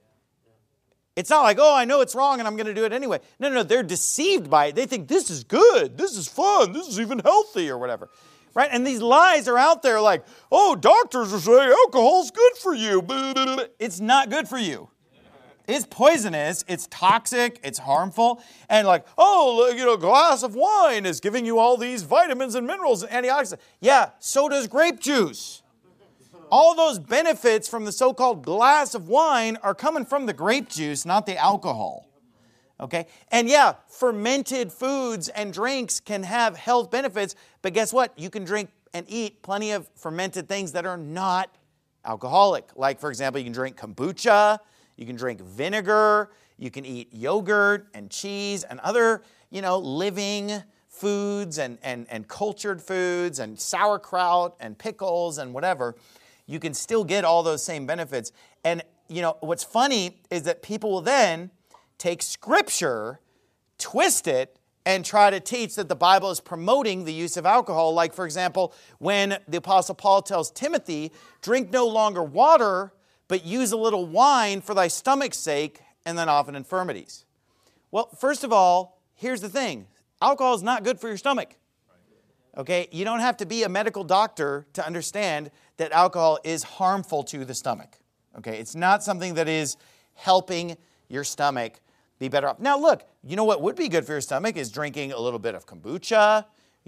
It's not like, I know it's wrong and I'm going to do it anyway. No, they're deceived by it. They think this is good, this is fun, this is even healthy or whatever. Right? And these lies are out there like, doctors are saying alcohol's good for you. It's not good for you. It's poisonous, it's toxic, it's harmful. And like, a glass of wine is giving you all these vitamins and minerals and antioxidants. Yeah, so does grape juice. All those benefits from the so-called glass of wine are coming from the grape juice, not the alcohol. Okay? And yeah, fermented foods and drinks can have health benefits, but guess what? You can drink and eat plenty of fermented things that are not alcoholic. Like, for example, you can drink kombucha, you can drink vinegar, you can eat yogurt and cheese and other, living foods and cultured foods and sauerkraut and pickles and whatever. You can still get all those same benefits. And, what's funny is that people will then take Scripture, twist it, and try to teach that the Bible is promoting the use of alcohol. Like, for example, when the Apostle Paul tells Timothy, drink no longer water, but use a little wine for thy stomach's sake, and then often infirmities. Well, first of all, here's the thing. Alcohol is not good for your stomach. Okay, you don't have to be a medical doctor to understand that alcohol is harmful to the stomach. Okay, it's not something that is helping your stomach be better off. Now look, what would be good for your stomach is drinking a little bit of kombucha,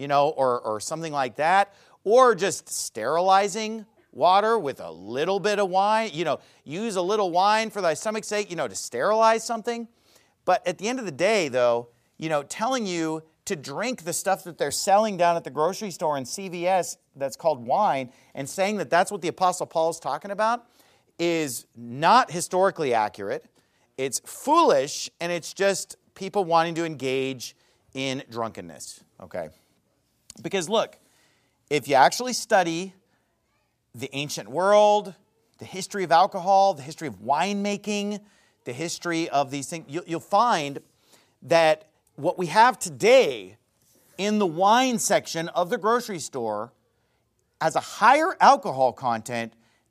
or something like that, or just sterilizing water with a little bit of wine. Use a little wine for thy stomach's sake, to sterilize something. But at the end of the day, though, telling you to drink the stuff that they're selling down at the grocery store in CVS that's called wine and saying that that's what the Apostle Paul is talking about is not historically accurate. It's foolish, and it's just people wanting to engage in drunkenness, okay? Because look, if you actually study the ancient world, the history of alcohol, the history of winemaking, the history of these things, you'll find that what we have today in the wine section of the grocery store has a higher alcohol content than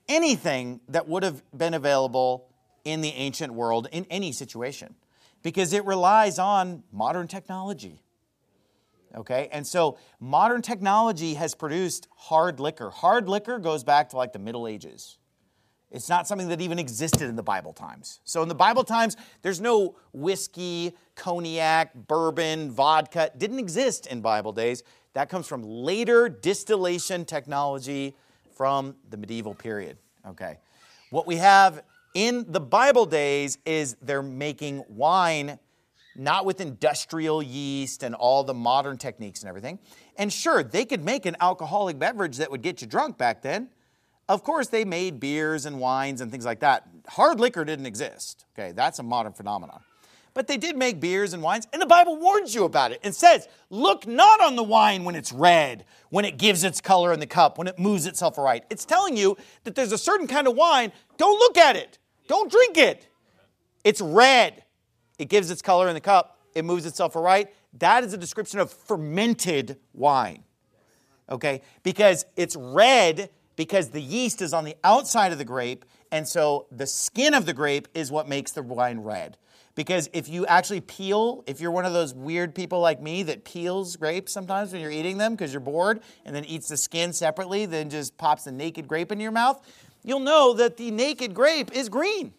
anything that would have been available in the ancient world in any situation, because it relies on modern technology. Okay, and so modern technology has produced hard liquor. Hard liquor goes back to like the Middle Ages. It's not something that even existed in the Bible times. So in the Bible times, there's no whiskey, cognac, bourbon, vodka. It didn't exist in Bible days. That comes from later distillation technology from the medieval period. Okay, what we have in the Bible days is they're making wine not with industrial yeast and all the modern techniques and everything. And sure, they could make an alcoholic beverage that would get you drunk back then. Of course, they made beers and wines and things like that. Hard liquor didn't exist. Okay, that's a modern phenomenon. But they did make beers and wines, and the Bible warns you about it and says, look not on the wine when it's red, when it gives its color in the cup, when it moves itself aright. It's telling you that there's a certain kind of wine. Don't look at it. Don't drink it. It's red. It gives its color in the cup. It moves itself aright. That is a description of fermented wine. Okay? Because it's red because the yeast is on the outside of the grape, and so the skin of the grape is what makes the wine red. Because if you actually peel, if you're one of those weird people like me that peels grapes sometimes when you're eating them because you're bored and then eats the skin separately, then just pops the naked grape into your mouth, you'll know that the naked grape is green.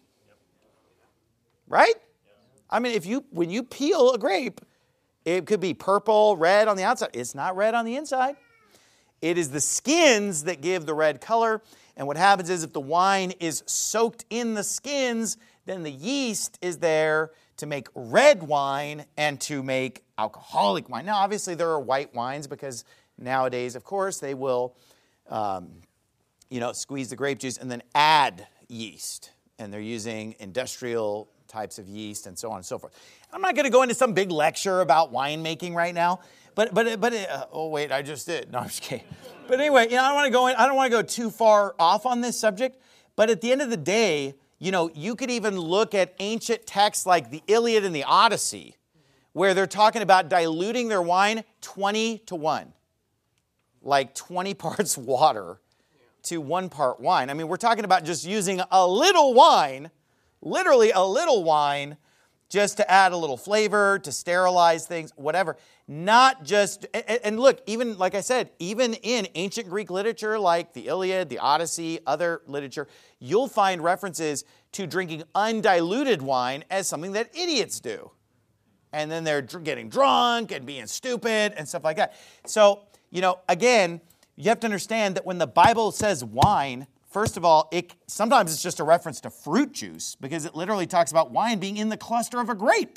Right? I mean, when you peel a grape, it could be purple, red on the outside. It's not red on the inside. It is the skins that give the red color. And what happens is if the wine is soaked in the skins, then the yeast is there to make red wine and to make alcoholic wine. Now, obviously, there are white wines because nowadays, of course, they will squeeze the grape juice and then add yeast. And they're using industrial types of yeast and so on and so forth. I'm not going to go into some big lecture about winemaking right now, but oh wait, I just did. No, I'm just kidding. But anyway, I don't want to go too far off on this subject. But at the end of the day, you could even look at ancient texts like the Iliad and the Odyssey, where they're talking about diluting their wine 20-1, like 20 parts water to 1 part wine. I mean, we're talking about just using a little wine, literally a little wine, just to add a little flavor, to sterilize things, whatever. Not just, and look, even like I said, even in ancient Greek literature like the Iliad, the Odyssey, other literature, you'll find references to drinking undiluted wine as something that idiots do. And then they're getting drunk and being stupid and stuff like that. So, again, you have to understand that when the Bible says wine, first of all, sometimes it's just a reference to fruit juice because it literally talks about wine being in the cluster of a grape.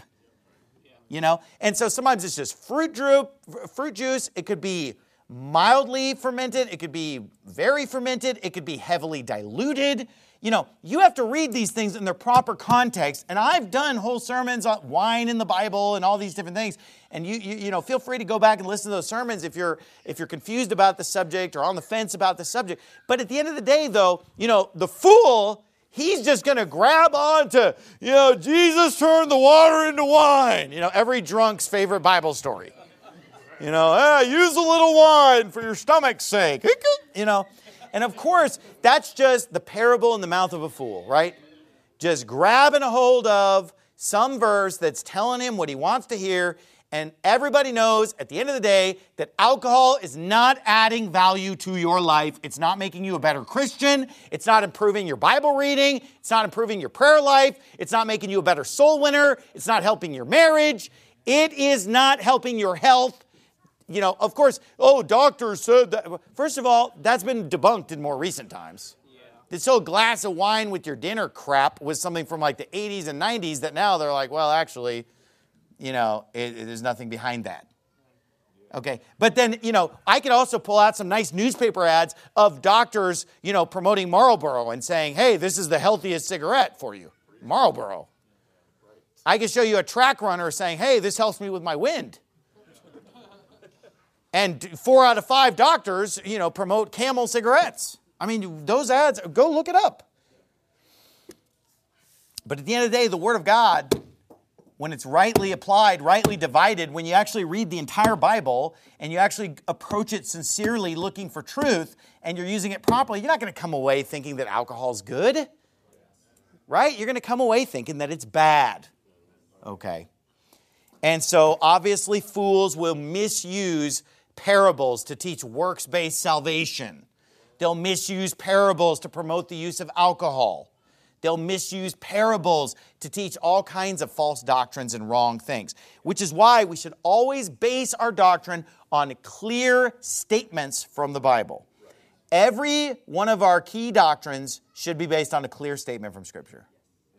And so sometimes it's just fruit juice. It could be mildly fermented. It could be very fermented. It could be heavily diluted. You have to read these things in their proper context. And I've done whole sermons on wine in the Bible and all these different things. And you feel free to go back and listen to those sermons if you're confused about the subject or on the fence about the subject. But at the end of the day, though, the fool, he's just going to grab on to, Jesus turned the water into wine. Every drunk's favorite Bible story. Use a little wine for your stomach's sake. And of course, that's just the parable in the mouth of a fool, right? Just grabbing a hold of some verse that's telling him what he wants to hear. And everybody knows at the end of the day that alcohol is not adding value to your life. It's not making you a better Christian. It's not improving your Bible reading. It's not improving your prayer life. It's not making you a better soul winner. It's not helping your marriage. It is not helping your health. Of course, doctors said that. First of all, that's been debunked in more recent times. Yeah. This whole glass of wine with your dinner crap was something from like the 80s and 90s that now they're like, well, actually, there's nothing behind that. Okay, but then, I could also pull out some nice newspaper ads of doctors, promoting Marlboro and saying, hey, this is the healthiest cigarette for you, Marlboro. I could show you a track runner saying, hey, this helps me with my wind. And 4 out of 5 doctors, promote Camel cigarettes. I mean, those ads, go look it up. But at the end of the day, the Word of God when it's rightly applied, rightly divided, when you actually read the entire Bible and you actually approach it sincerely looking for truth and you're using it properly, you're not going to come away thinking that alcohol's good, right? You're going to come away thinking that it's bad. Okay. And so obviously fools will misuse parables to teach works-based salvation. They'll misuse parables to promote the use of alcohol. They'll misuse parables to teach all kinds of false doctrines and wrong things, which is why we should always base our doctrine on clear statements from the Bible. Every one of our key doctrines should be based on a clear statement from Scripture.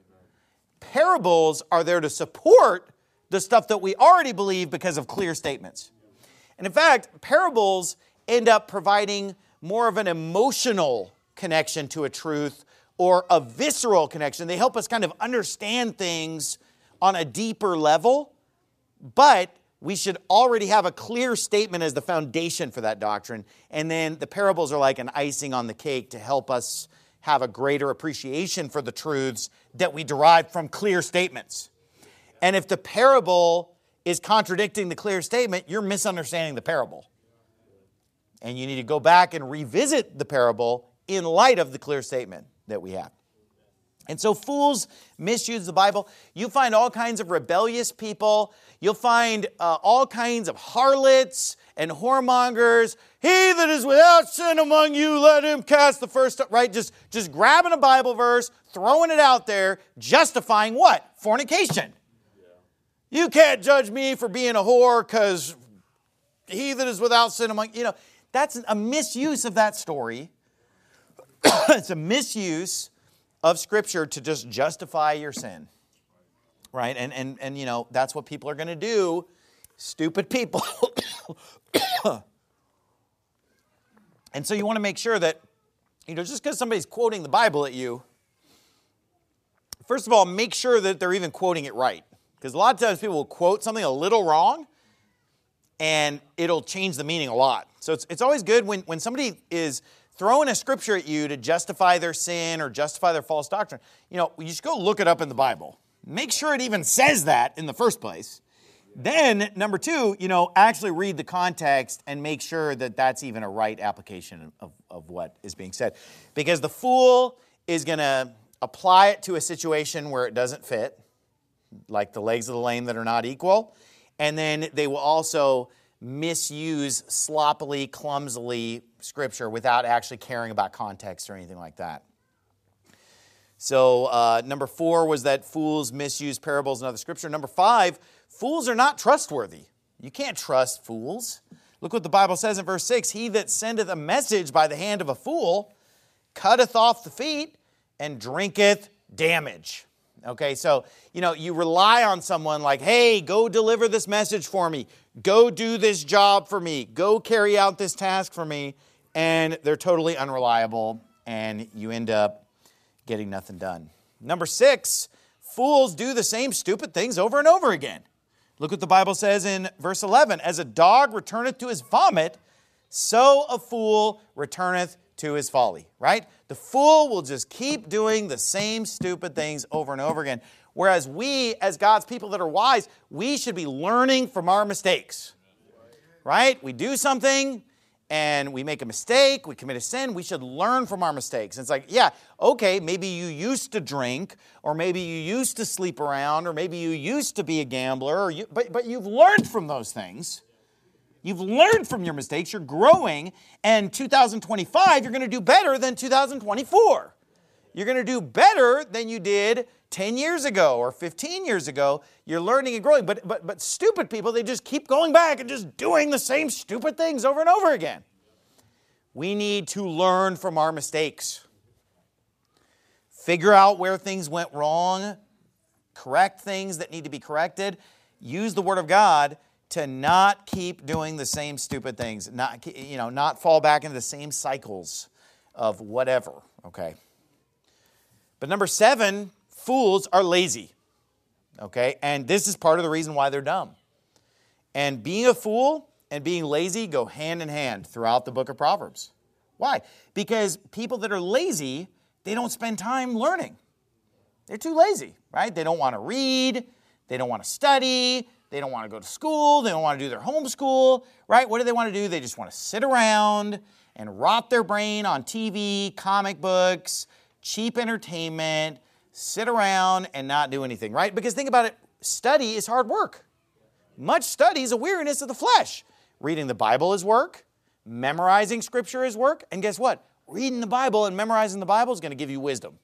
Parables are there to support the stuff that we already believe because of clear statements. And in fact, parables end up providing more of an emotional connection to a truth or a visceral connection. They help us kind of understand things on a deeper level, but we should already have a clear statement as the foundation for that doctrine. And then the parables are like an icing on the cake to help us have a greater appreciation for the truths that we derive from clear statements. And if the parable is contradicting the clear statement, you're misunderstanding the parable. And you need to go back and revisit the parable in light of the clear statement that we have. And so fools misuse the Bible. You find all kinds of rebellious people. You'll find all kinds of harlots and whoremongers. He that is without sin among you, let him cast the first stone. Right? Just grabbing a Bible verse, throwing it out there, justifying what? Fornication. Yeah. You can't judge me for being a whore because he that is without sin among you. That's a misuse of that story. It's a misuse of Scripture to just justify your sin, right? And that's what people are going to do. Stupid people. And so you want to make sure that, just because somebody's quoting the Bible at you, first of all, make sure that they're even quoting it right. Because a lot of times people will quote something a little wrong, and it'll change the meaning a lot. So it's always good when somebody is throwing a scripture at you to justify their sin or justify their false doctrine, you just go look it up in the Bible. Make sure it even says that in the first place. Then, number two, actually read the context and make sure that that's even a right application of what is being said. Because the fool is going to apply it to a situation where it doesn't fit, like the legs of the lame that are not equal. And then they will also misuse sloppily, clumsily Scripture without actually caring about context or anything like that. So number 4 was that fools misuse parables and other Scripture. Number 5, fools are not trustworthy. You can't trust fools. Look what the Bible says in verse 6. He that sendeth a message by the hand of a fool cutteth off the feet and drinketh damage. Okay, so, you rely on someone like, hey, go deliver this message for me. Go do this job for me. Go carry out this task for me. And they're totally unreliable, and you end up getting nothing done. Number 6, fools do the same stupid things over and over again. Look what the Bible says in verse 11. As a dog returneth to his vomit, so a fool returneth to his folly, right? The fool will just keep doing the same stupid things over and over again. Whereas we, as God's people that are wise, we should be learning from our mistakes, right? We do something and we make a mistake, we commit a sin, we should learn from our mistakes. It's like, yeah, okay, maybe you used to drink, or maybe you used to sleep around, or maybe you used to be a gambler, but you've learned from those things. You've learned from your mistakes, you're growing, and 2025, you're going to do better than 2024. You're going to do better than you did 10 years ago or 15 years ago. You're learning and growing. But stupid people, they just keep going back and just doing the same stupid things over and over again. We need to learn from our mistakes. Figure out where things went wrong. Correct things that need to be corrected. Use the Word of God to not keep doing the same stupid things, not fall back into the same cycles of whatever, okay? But number 7, fools are lazy, okay? And this is part of the reason why they're dumb. And being a fool and being lazy go hand in hand throughout the book of Proverbs. Why? Because people that are lazy, they don't spend time learning. They're too lazy, right? They don't want to read. They don't want to study. They don't want to go to school. They don't want to do their homeschool, right? What do they want to do? They just want to sit around and rot their brain on TV, comic books, cheap entertainment, sit around and not do anything, right? Because think about it, study is hard work. Much study is a weariness of the flesh. Reading the Bible is work. Memorizing Scripture is work. And guess what? Reading the Bible and memorizing the Bible is going to give you wisdom.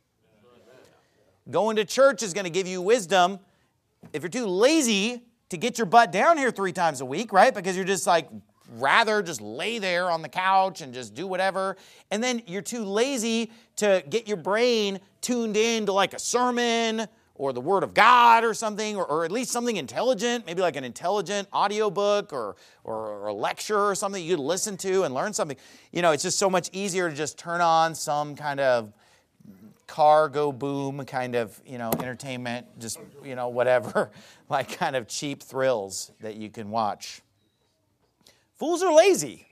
Going to church is going to give you wisdom. If you're too lazy to get your butt down here 3 times a week, right? Because you're just like, rather just lay there on the couch and just do whatever. And then you're too lazy to get your brain tuned in to like a sermon or the Word of God or something, or at least something intelligent, maybe like an intelligent audiobook or a lecture or something you could listen to and learn something. You know, it's just so much easier to just turn on some kind of car go boom kind of, entertainment, just, whatever, like kind of cheap thrills that you can watch. Fools are lazy.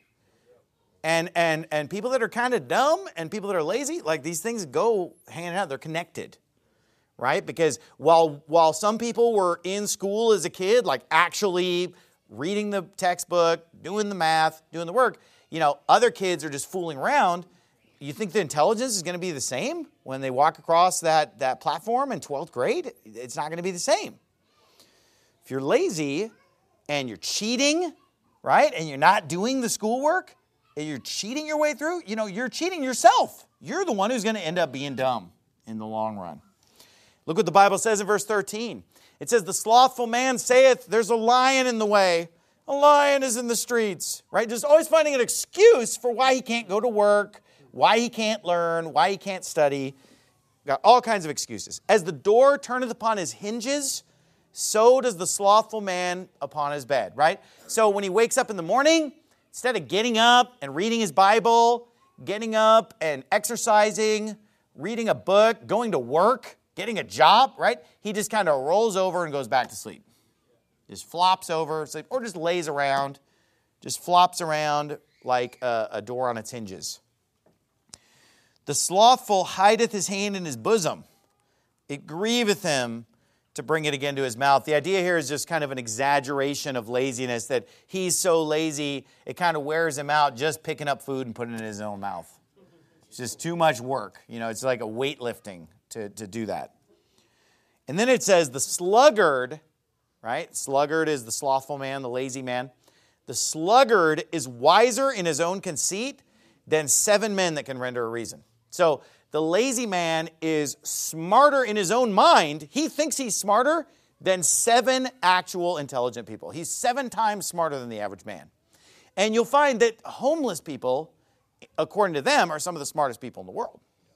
And people that are kind of dumb and people that are lazy, like these things go hand in hand. They're connected, right? Because while some people were in school as a kid, like actually reading the textbook, doing the math, doing the work, other kids are just fooling around. You think the intelligence is going to be the same when they walk across that platform in 12th grade? It's not going to be the same. If you're lazy and you're cheating, right, and you're not doing the schoolwork, and you're cheating your way through, you're cheating yourself. You're the one who's going to end up being dumb in the long run. Look what the Bible says in verse 13. It says, the slothful man saith, there's a lion in the way. A lion is in the streets, right? Just always finding an excuse for why he can't go to work, why he can't learn, why he can't study. Got all kinds of excuses. As the door turneth upon his hinges, so does the slothful man upon his bed, right? So when he wakes up in the morning, instead of getting up and reading his Bible, getting up and exercising, reading a book, going to work, getting a job, right? He just kind of rolls over and goes back to sleep. Just flops over, or just lays around, just flops around like a door on its hinges. The slothful hideth his hand in his bosom. It grieveth him to bring it again to his mouth. The idea here is just kind of an exaggeration of laziness, that he's so lazy, it kind of wears him out just picking up food and putting it in his own mouth. It's just too much work. It's like a weightlifting to do that. And then it says the sluggard, right? Sluggard is the slothful man, the lazy man. The sluggard is wiser in his own conceit than 7 men that can render a reason. So the lazy man is smarter in his own mind. He thinks he's smarter than 7 actual intelligent people. He's 7 times smarter than the average man. And you'll find that homeless people, according to them, are some of the smartest people in the world.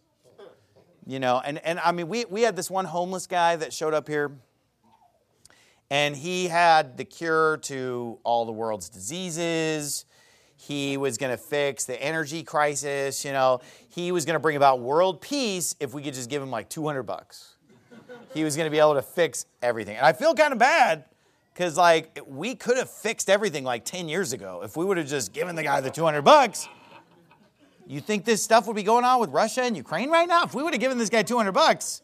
And I mean, we had this one homeless guy that showed up here, and he had the cure to all the world's diseases. He was going to fix the energy crisis. He was going to bring about world peace if we could just give him like $200. He was going to be able to fix everything. And I feel kind of bad because like we could have fixed everything like 10 years ago. If we would have just given the guy the $200, you think this stuff would be going on with Russia and Ukraine right now? If we would have given this guy $200,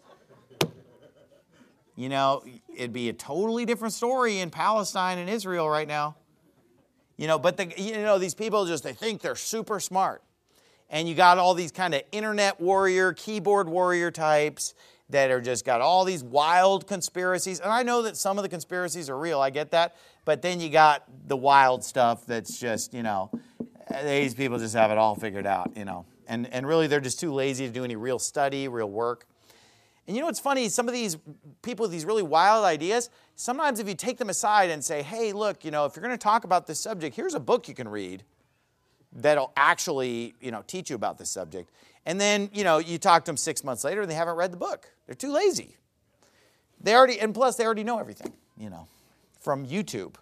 it'd be a totally different story in Palestine and Israel right now. But these people they think they're super smart. And you got all these kind of internet warrior, keyboard warrior types that are just got all these wild conspiracies. And I know that some of the conspiracies are real, I get that. But then you got the wild stuff that's just, these people just have it all figured out, And really they're just too lazy to do any real study, real work. And what's funny? Some of these people with these really wild ideas, sometimes if you take them aside and say, hey, look, if you're going to talk about this subject, here's a book you can read that'll actually, teach you about this subject. And then, you talk to them 6 months later and they haven't read the book. They're too lazy. Plus they already know everything, from YouTube.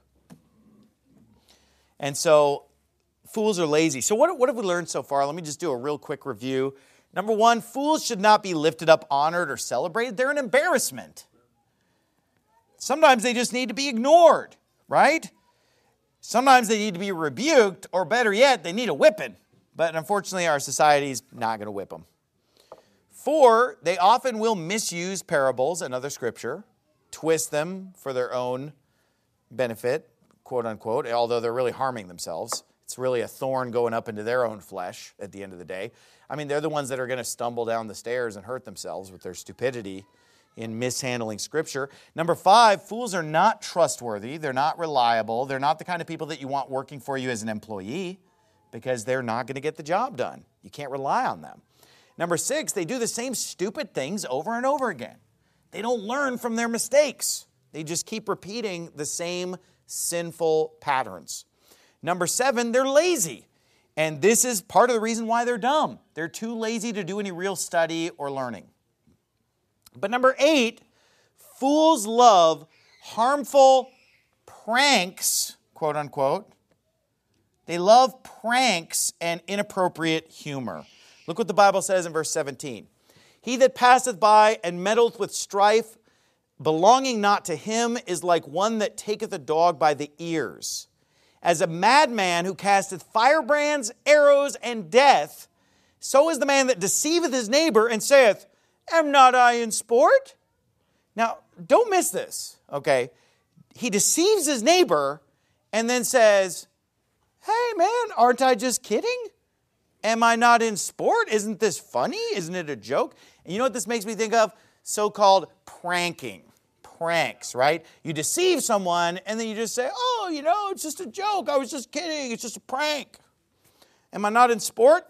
And so fools are lazy. So what have we learned so far? Let me just do a real quick review. Number 1, fools should not be lifted up, honored, or celebrated. They're an embarrassment. Sometimes they just need to be ignored, right? Sometimes they need to be rebuked, or better yet, they need a whipping. But unfortunately, our society's not going to whip them. 4, they often will misuse parables and other scripture. twist them for their own benefit, quote unquote, although they're really harming themselves. It's really a thorn going up into their own flesh at the end of the day. I mean, they're the ones that are going to stumble down the stairs and hurt themselves with their stupidity in mishandling Scripture. Number 5, fools are not trustworthy. They're not reliable. They're not the kind of people that you want working for you as an employee because they're not going to get the job done. You can't rely on them. Number 6, they do the same stupid things over and over again. They don't learn from their mistakes. They just keep repeating the same sinful patterns. Number 7, they're lazy. And this is part of the reason why they're dumb. They're too lazy to do any real study or learning. But number 8, fools love harmful pranks, quote unquote. They love pranks and inappropriate humor. Look what the Bible says in verse 17. He that passeth by and meddleth with strife, belonging not to him, is like one that taketh a dog by the ears. As a madman who casteth firebrands, arrows, and death, so is the man that deceiveth his neighbor and saith, Am not I in sport? Now, don't miss this, okay? He deceives his neighbor and then says, Hey man, aren't I just kidding? Am I not in sport? Isn't this funny? Isn't it a joke? And you know what this makes me think of? So-called pranking. Pranks, right? You deceive someone and then you just say, oh, you know, it's just a joke. I was just kidding. It's just a prank. Am I not in sport?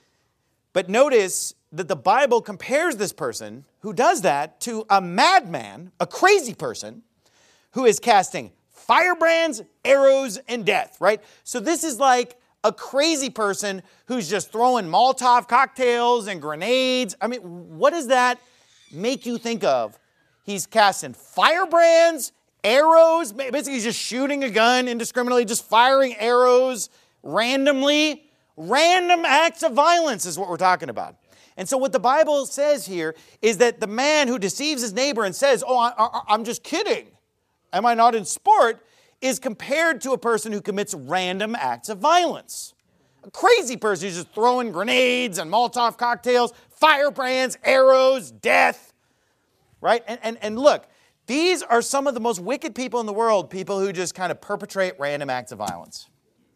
But notice that the Bible compares this person who does that to a madman, a crazy person, who is casting firebrands, arrows, and death, right? So this is like a crazy person who's just throwing Molotov cocktails and grenades. I mean, what does that make you think of? He's casting firebrands, arrows. Basically, he's just shooting a gun indiscriminately, just firing arrows randomly. Random acts of violence is what we're talking about. And so what the Bible says here is that the man who deceives his neighbor and says, I'm just kidding, am I not in sport, is compared to a person who commits random acts of violence. A crazy person who's just throwing grenades and Molotov cocktails, firebrands, arrows, death. Right? And look, these are some of the most wicked people in the world, people who just kind of perpetrate random acts of violence.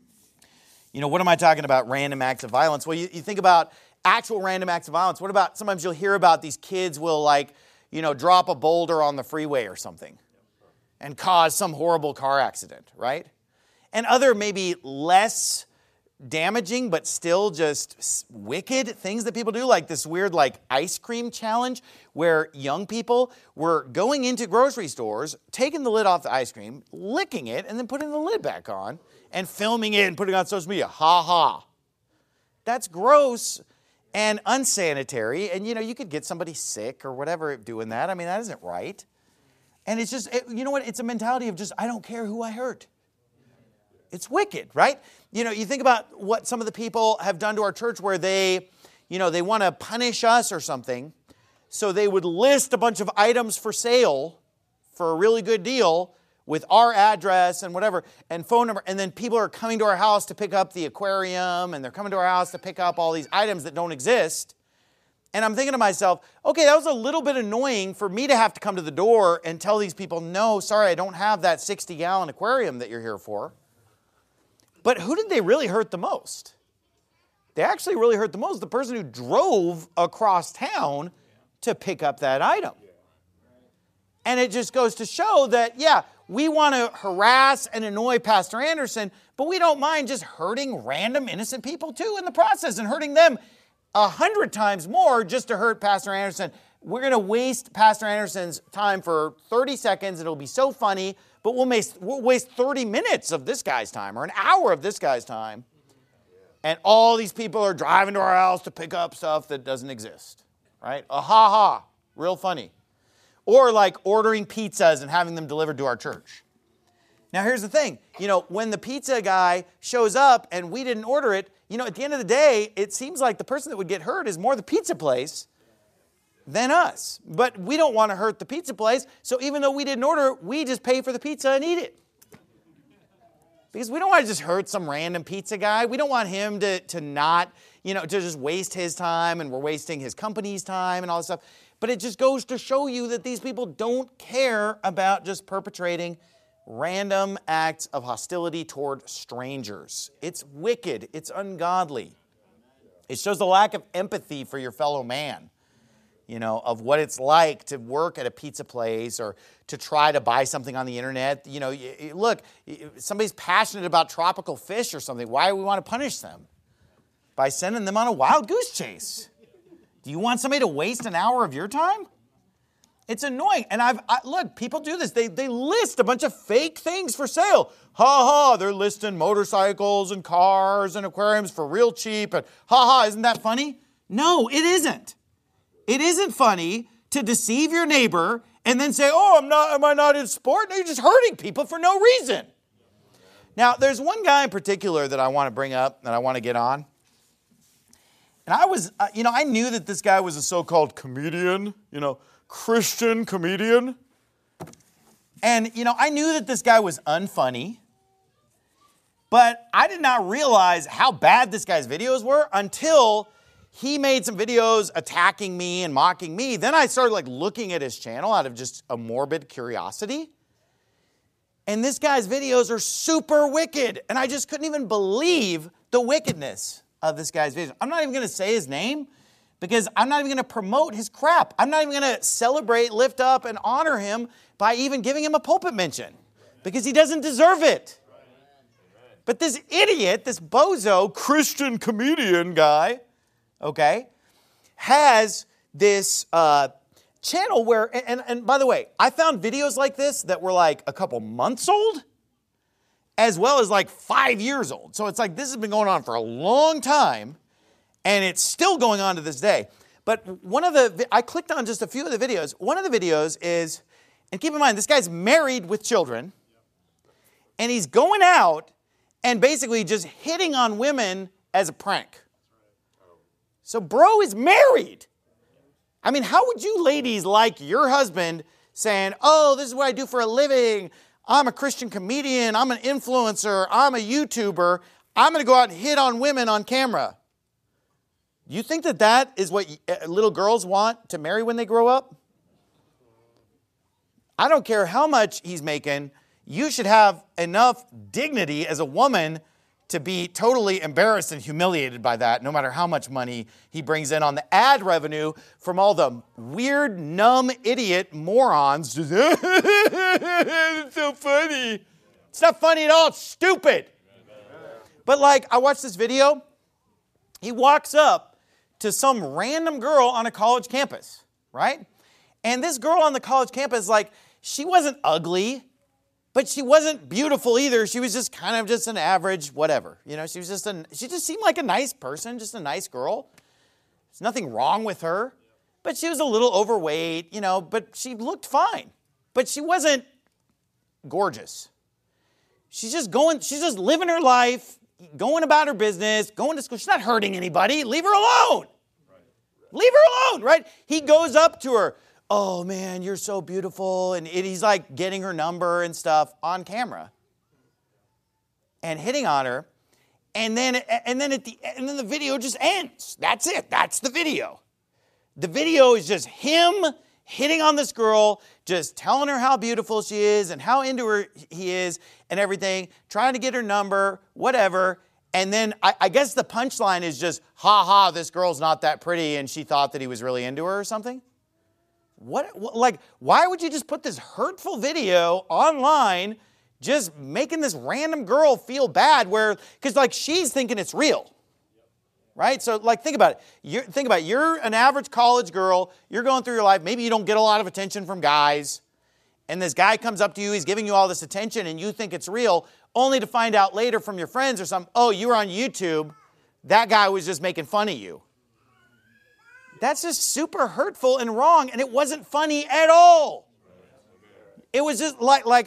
You know, what am I talking about, random acts of violence? Well, you think about actual random acts of violence. What about, sometimes you'll hear about these kids will drop a boulder on the freeway or something and cause some horrible car accident, right? And other maybe less damaging but still just wicked things that people do, like this weird ice cream challenge where young people were going into grocery stores, taking the lid off the ice cream, licking it, and then putting the lid back on and filming it and putting it on social media. Ha ha. That's gross and unsanitary, and you could get somebody sick or whatever doing that. I mean, that isn't right. And it's just, you know what? It's a mentality of just, I don't care who I hurt. It's wicked, right? You think about what some of the people have done to our church where they want to punish us or something. So they would list a bunch of items for sale for a really good deal with our address and whatever and phone number. And then people are coming to our house to pick up the aquarium and they're coming to our house to pick up all these items that don't exist. And I'm thinking to myself, okay, that was a little bit annoying for me to have to come to the door and tell these people, no, sorry, I don't have that 60-gallon aquarium that you're here for. But who did they really hurt the most? They actually really hurt the most the person who drove across town to pick up that item. And it just goes to show that, yeah, we want to harass and annoy Pastor Anderson, but we don't mind just hurting random innocent people too in the process and hurting them 100 times more just to hurt Pastor Anderson. We're going to waste Pastor Anderson's time for 30 seconds. It'll be so funny, but we'll waste 30 minutes of this guy's time or an hour of this guy's time. And all these people are driving to our house to pick up stuff that doesn't exist, right? Ha. Real funny. Or like ordering pizzas and having them delivered to our church. Now, here's the thing. When the pizza guy shows up and we didn't order it, at the end of the day, it seems like the person that would get hurt is more the pizza place than us. But we don't want to hurt the pizza place, so even though we didn't order it, we just pay for the pizza and eat it. Because we don't want to just hurt some random pizza guy. We don't want him to not, to just waste his time, and we're wasting his company's time and all this stuff. But it just goes to show you that these people don't care about just perpetrating random acts of hostility toward strangers. It's wicked. It's ungodly. It shows the lack of empathy for your fellow man, of what it's like to work at a pizza place or to try to buy something on the internet. Look, somebody's passionate about tropical fish or something. Why do we want to punish them? By sending them on a wild goose chase. Do you want somebody to waste an hour of your time? It's annoying. And look, people do this. They list a bunch of fake things for sale. Ha ha, they're listing motorcycles and cars and aquariums for real cheap. And ha ha, isn't that funny? No, it isn't. It isn't funny to deceive your neighbor and then say, oh, am I not in sport? No, you're just hurting people for no reason. Now, there's one guy in particular that I want to bring up, that I want to get on. And I knew that this guy was a so-called comedian, Christian comedian. And, I knew that this guy was unfunny. But I did not realize how bad this guy's videos were until he made some videos attacking me and mocking me. Then I started looking at his channel out of just a morbid curiosity. And this guy's videos are super wicked. And I just couldn't even believe the wickedness of this guy's videos. I'm not even going to say his name because I'm not even going to promote his crap. I'm not even going to celebrate, lift up, and honor him by even giving him a pulpit mention because he doesn't deserve it. But this idiot, this bozo Christian comedian guy, has this channel where, and by the way, I found videos like this that were a couple months old, as well as 5 years old. So it's this has been going on for a long time, and it's still going on to this day. But I clicked on just a few of the videos. One of the videos is, and keep in mind, this guy's married with children, and he's going out and basically just hitting on women as a prank. So bro is married. I mean, how would you ladies like your husband saying, oh, this is what I do for a living. I'm a Christian comedian. I'm an influencer. I'm a YouTuber. I'm going to go out and hit on women on camera. You think that is what little girls want to marry when they grow up? I don't care how much he's making. You should have enough dignity as a woman to be totally embarrassed and humiliated by that, no matter how much money he brings in on the ad revenue from all the weird, numb, idiot morons. It's so funny. It's not funny at all. It's stupid. But I watched this video. He walks up to some random girl on a college campus, right? And this girl on the college campus, she wasn't ugly. But she wasn't beautiful either. She was just kind of just an average whatever. She just seemed like a nice person, just a nice girl. There's nothing wrong with her. But she was a little overweight, but she looked fine. But she wasn't gorgeous. She's just living her life, going about her business, going to school. She's not hurting anybody. Leave her alone. Leave her alone, right? He goes up to her. Oh, man, you're so beautiful. And he's getting her number and stuff on camera and hitting on her. And then the video just ends. That's it. That's the video. The video is just him hitting on this girl, just telling her how beautiful she is and how into her he is and everything, trying to get her number, whatever. And then I guess the punchline is just, ha ha, this girl's not that pretty and she thought that he was really into her or something. Why would you just put this hurtful video online, just making this random girl feel bad because she's thinking it's real, right? So think about it. You're an average college girl. You're going through your life. Maybe you don't get a lot of attention from guys. And this guy comes up to you. He's giving you all this attention and you think it's real, only to find out later from your friends or something, oh, you were on YouTube. That guy was just making fun of you. That's just super hurtful and wrong, and it wasn't funny at all. It was just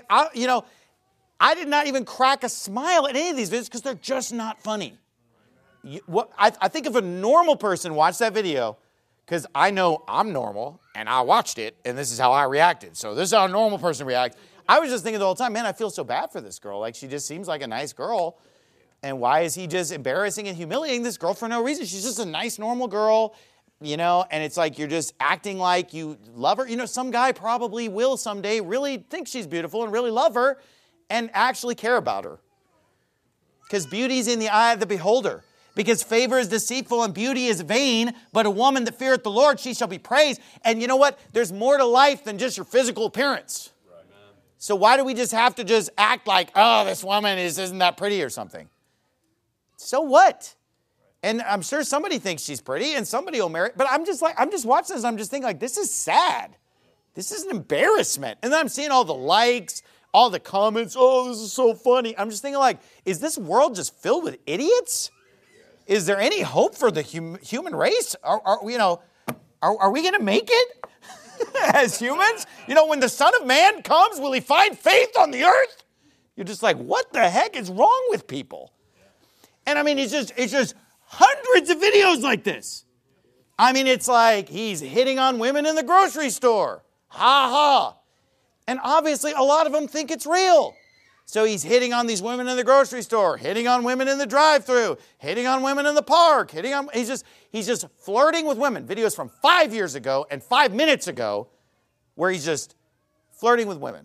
I did not even crack a smile at any of these videos because they're just not funny. I think if a normal person watched that video, because I know I'm normal, and I watched it, and this is how I reacted. So this is how a normal person reacts. I was just thinking the whole time, man, I feel so bad for this girl. She just seems like a nice girl, and why is he just embarrassing and humiliating this girl for no reason? She's just a nice, normal girl. and it's like you're just acting like you love her. Some guy probably will someday really think she's beautiful and really love her and actually care about her. Because beauty's in the eye of the beholder. Because favor is deceitful and beauty is vain, but a woman that feareth the Lord, she shall be praised. And you know what? There's more to life than just your physical appearance. Right. So why do we just have to just act like, oh, this woman isn't that pretty or something? So what? And I'm sure somebody thinks she's pretty and somebody will marry. But I'm just watching this. I'm just thinking like, this is sad. This is an embarrassment. And then I'm seeing all the likes, all the comments. Oh, this is so funny. I'm just thinking like, is this world just filled with idiots? Is there any hope for the human race? Are we going to make it as humans? When the Son of Man comes, will he find faith on the earth? You're just like, what the heck is wrong with people? And I mean, it's just hundreds of videos like this. I mean, it's like he's hitting on women in the grocery store. Ha ha. And obviously, a lot of them think it's real. So he's hitting on these women in the grocery store, hitting on women in the drive-thru, hitting on women in the park, he's just flirting with women. Videos from 5 years ago and 5 minutes ago where he's just flirting with women.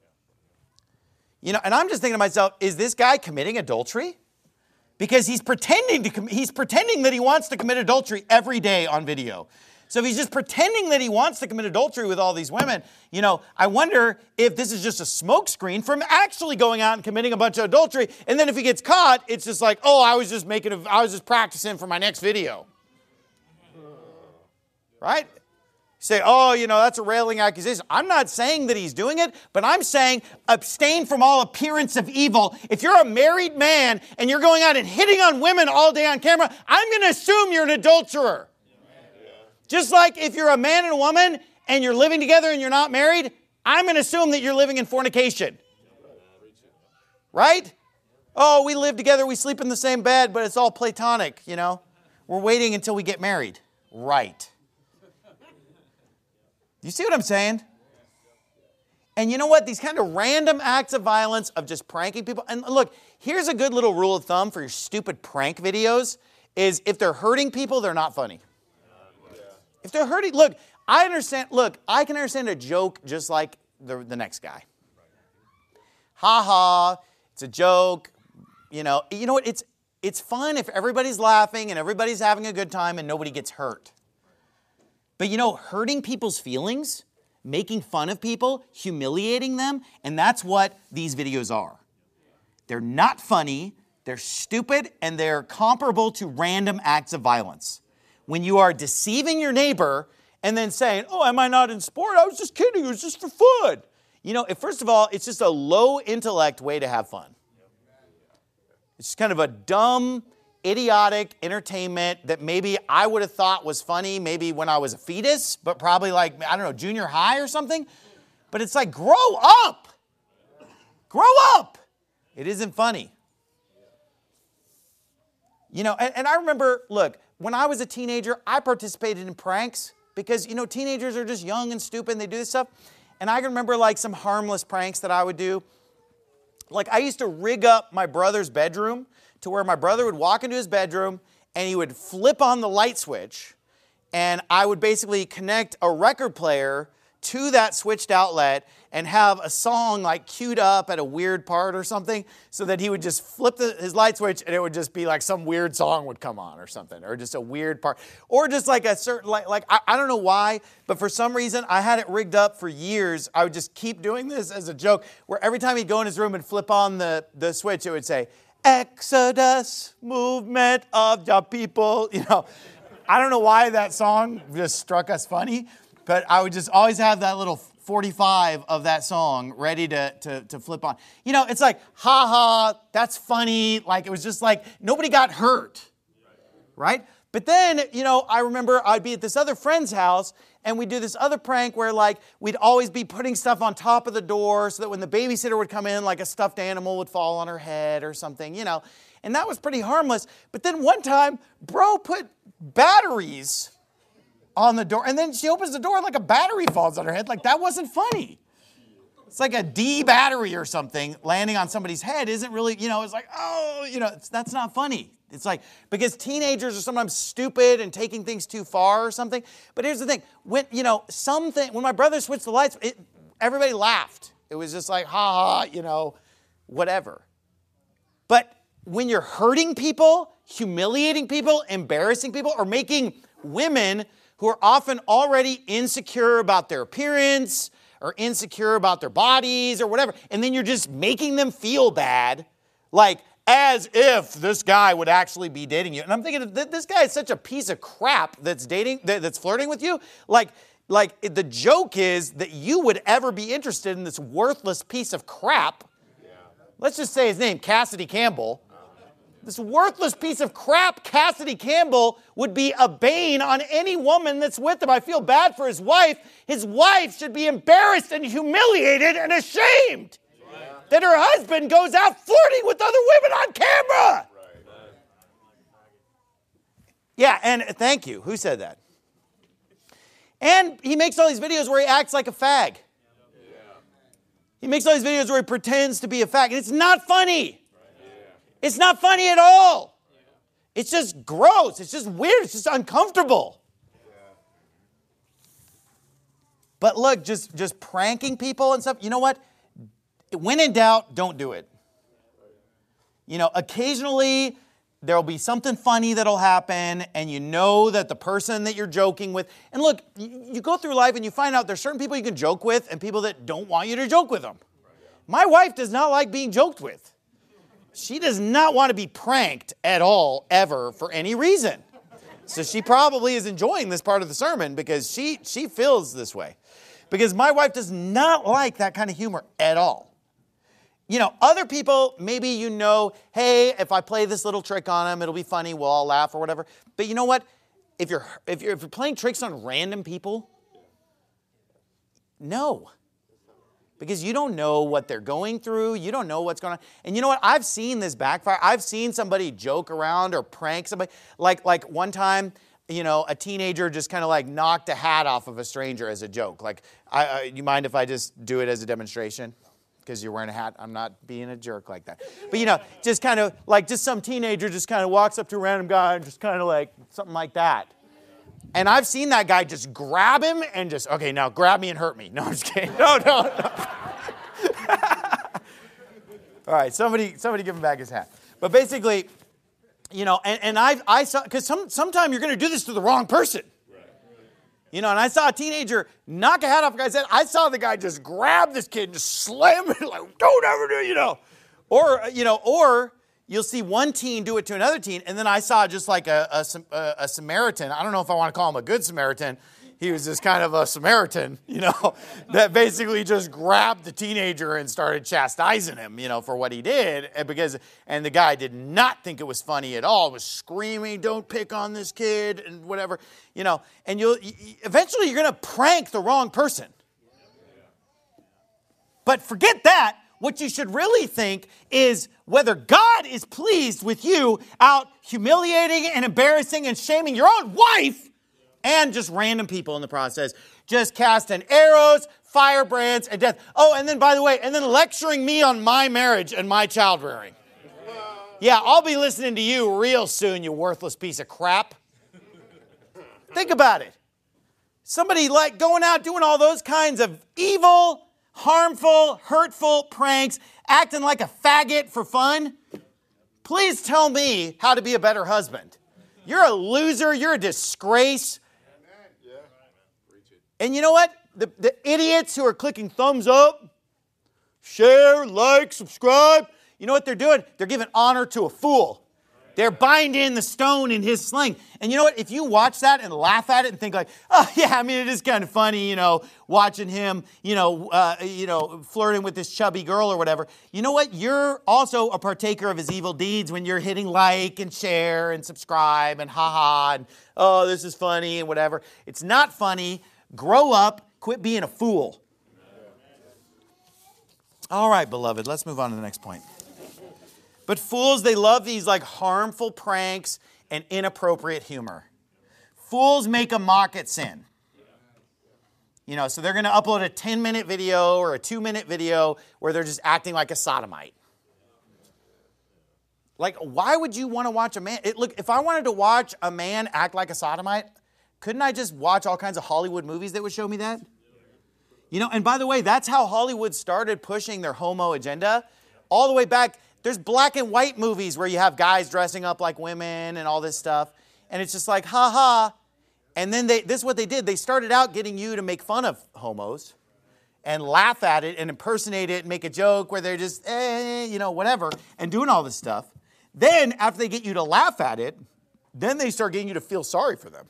And I'm just thinking to myself, is this guy committing adultery? Because he's pretending that he wants to commit adultery every day on video. So if he's just pretending that he wants to commit adultery with all these women, I wonder if this is just a smokescreen from actually going out and committing a bunch of adultery. And then if he gets caught, it's just like, oh, I was just practicing for my next video. Right? You say, oh, that's a railing accusation. I'm not saying that he's doing it, but I'm saying abstain from all appearance of evil. If you're a married man and you're going out and hitting on women all day on camera, I'm going to assume you're an adulterer. Just like if you're a man and a woman and you're living together and you're not married, I'm going to assume that you're living in fornication. Right? Oh, we live together, we sleep in the same bed, but it's all platonic, We're waiting until we get married. Right. You see what I'm saying? And you know what? These kind of random acts of violence of just pranking people. And look, here's a good little rule of thumb for your stupid prank videos is if they're hurting people, they're not funny. If they're hurting, I can understand a joke just like the next guy. Ha ha, it's a joke. You know what? It's fun if everybody's laughing and everybody's having a good time and nobody gets hurt. But hurting people's feelings, making fun of people, humiliating them, and that's what these videos are. They're not funny, they're stupid, and they're comparable to random acts of violence. When you are deceiving your neighbor and then saying, oh, am I not in sport? I was just kidding. It was just for fun. First of all, it's just a low intellect way to have fun. It's just kind of a dumb, idiotic entertainment that maybe I would have thought was funny maybe when I was a fetus, but probably junior high or something. But it's like, grow up. Grow up. It isn't funny. And I remember, when I was a teenager, I participated in pranks because, teenagers are just young and stupid and they do this stuff. And I can remember some harmless pranks that I would do. I used to rig up my brother's bedroom to where my brother would walk into his bedroom and he would flip on the light switch and I would basically connect a record player to that switched outlet and have a song queued up at a weird part or something so that he would just flip his light switch and it would just be some weird song would come on or something, or just a weird part, or just a certain, I don't know why, but for some reason I had it rigged up for years. I would just keep doing this as a joke where every time he'd go in his room and flip on the switch, it would say, Exodus, movement of the people. I don't know why that song just struck us funny, but I would just always have that little 45 of that song ready to flip on. It's like, ha ha, that's funny. It was just nobody got hurt, right? But then, I remember I'd be at this other friend's house and we'd do this other prank where we'd always be putting stuff on top of the door so that when the babysitter would come in, a stuffed animal would fall on her head or something, And that was pretty harmless. But then one time, bro put batteries on the door, and then she opens the door and a battery falls on her head. That wasn't funny. It's a D battery or something landing on somebody's head isn't really, it's that's not funny. It's like, because teenagers are sometimes stupid and taking things too far or something. But here's the thing. When my brother switched the lights, everybody laughed. It was just like, ha ha, whatever. But when you're hurting people, humiliating people, embarrassing people, or making women who are often already insecure about their appearance or insecure about their bodies or whatever, and then you're just making them feel bad, like as if this guy would actually be dating you. And I'm thinking, this guy is such a piece of crap that's flirting with you. Like the joke is that you would ever be interested in this worthless piece of crap. Yeah. Let's just say his name, Cassidy Campbell. This worthless piece of crap, Cassidy Campbell, would be a bane on any woman that's with him. I feel bad for his wife. His wife should be embarrassed and humiliated and ashamed that her husband goes out flirting with other women on camera. Yeah, and thank you. Who said that? And he makes all these videos where he acts like a fag. He makes all these videos where he pretends to be a fag. And it's not funny. It's not funny at all. It's just gross. It's just weird. It's just uncomfortable. But look, just pranking people and stuff, you know what? When in doubt, don't do it. Occasionally there'll be something funny that'll happen, and you know that the person that you're joking with, and look, you go through life and you find out there's certain people you can joke with and people that don't want you to joke with them. My wife does not like being joked with. She does not want to be pranked at all, ever, for any reason. So she probably is enjoying this part of the sermon because she feels this way. Because my wife does not like that kind of humor at all. Other people, maybe hey, if I play this little trick on them, it'll be funny, we'll all laugh or whatever. But you know what? If you're playing tricks on random people, no. Because you don't know what they're going through. You don't know what's going on. And you know what? I've seen this backfire. I've seen somebody joke around or prank somebody. Like one time, a teenager just kind of knocked a hat off of a stranger as a joke. You mind if I just do it as a demonstration? Because you're wearing a hat. I'm not being a jerk like that. But, just kind of just some teenager just kind of walks up to a random guy and just kind of something like that. And I've seen that guy just grab him and just, okay, now grab me and hurt me. No, I'm just kidding. No. All right, somebody give him back his hat. But basically, and I saw, because sometime you're going to do this to the wrong person. And I saw a teenager knock a hat off a guy's head. I saw the guy just grab this kid and just slam it, don't ever do, Or you'll see one teen do it to another teen, and then I saw just a Samaritan. I don't know if I want to call him a good Samaritan. He was just kind of a Samaritan, that basically just grabbed the teenager and started chastising him, for what he did. And the guy did not think it was funny at all. Was screaming, don't pick on this kid and whatever, and eventually you're going to prank the wrong person. But forget that. What you should really think is whether God is pleased with you out humiliating and embarrassing and shaming your own wife and just random people in the process, just casting arrows, firebrands, and death. Oh, and then, by the way, lecturing me on my marriage and my child rearing. Yeah, I'll be listening to you real soon, you worthless piece of crap. Think about it. Somebody going out doing all those kinds of evil, harmful, hurtful pranks, acting like a faggot for fun. Please tell me how to be a better husband. You're a loser. You're a disgrace. And you know what? The idiots who are clicking thumbs up, share, like, subscribe, you know what they're doing? They're giving honor to a fool. They're binding the stone in his sling. And you know what? If you watch that and laugh at it and think oh yeah, it is kind of funny, watching him, flirting with this chubby girl or whatever. You know what? You're also a partaker of his evil deeds when you're hitting like and share and subscribe and ha and oh, this is funny and whatever. It's not funny. Grow up. Quit being a fool. All right, beloved. Let's move on to the next point. But fools, they love these harmful pranks and inappropriate humor. Fools make a mock at sin. So they're going to upload a 10-minute video or a 2-minute video where they're just acting like a sodomite. Like, why would you want to watch a man? Look, if I wanted to watch a man act like a sodomite, couldn't I just watch all kinds of Hollywood movies that would show me that? You know, and by the way, that's how Hollywood started pushing their homo agenda. All the way back, there's black and white movies where you have guys dressing up like women and all this stuff. And it's just like, ha ha. And then this is what they did. They started out getting you to make fun of homos and laugh at it and impersonate it and make a joke where they're just, whatever, and doing all this stuff. Then, after they get you to laugh at it, then they start getting you to feel sorry for them.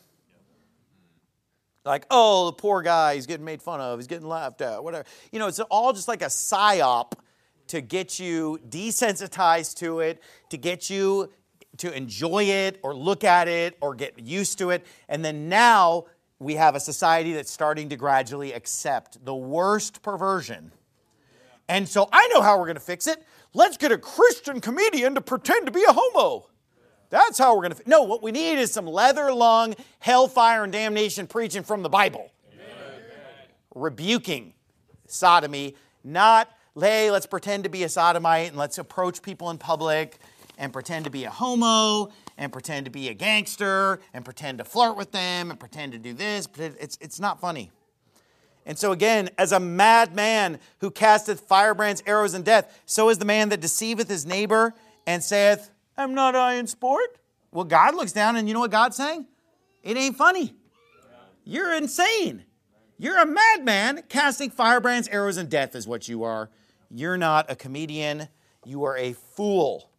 Like, oh, the poor guy, he's getting made fun of, he's getting laughed at, whatever. You know, it's all just like a psyop to get you desensitized to it, to get you to enjoy it or look at it or get used to it. And then now we have a society that's starting to gradually accept the worst perversion. And so I know how we're going to fix it. Let's get a Christian comedian to pretend to be a homo. That's how we're going to... No, what we need is some leather-lung, hellfire and damnation preaching from the Bible. Amen. Rebuking sodomy, not, hey, let's pretend to be a sodomite and let's approach people in public and pretend to be a homo and pretend to be a gangster and pretend to flirt with them and pretend to do this. It's not funny. And so again, as a madman who casteth firebrands, arrows, and death, so is the man that deceiveth his neighbor and saith, am not I in sport? Well, God looks down and you know what God's saying? It ain't funny. You're insane. You're a madman casting firebrands, arrows, and death is what you are. You're not a comedian. You are a fool.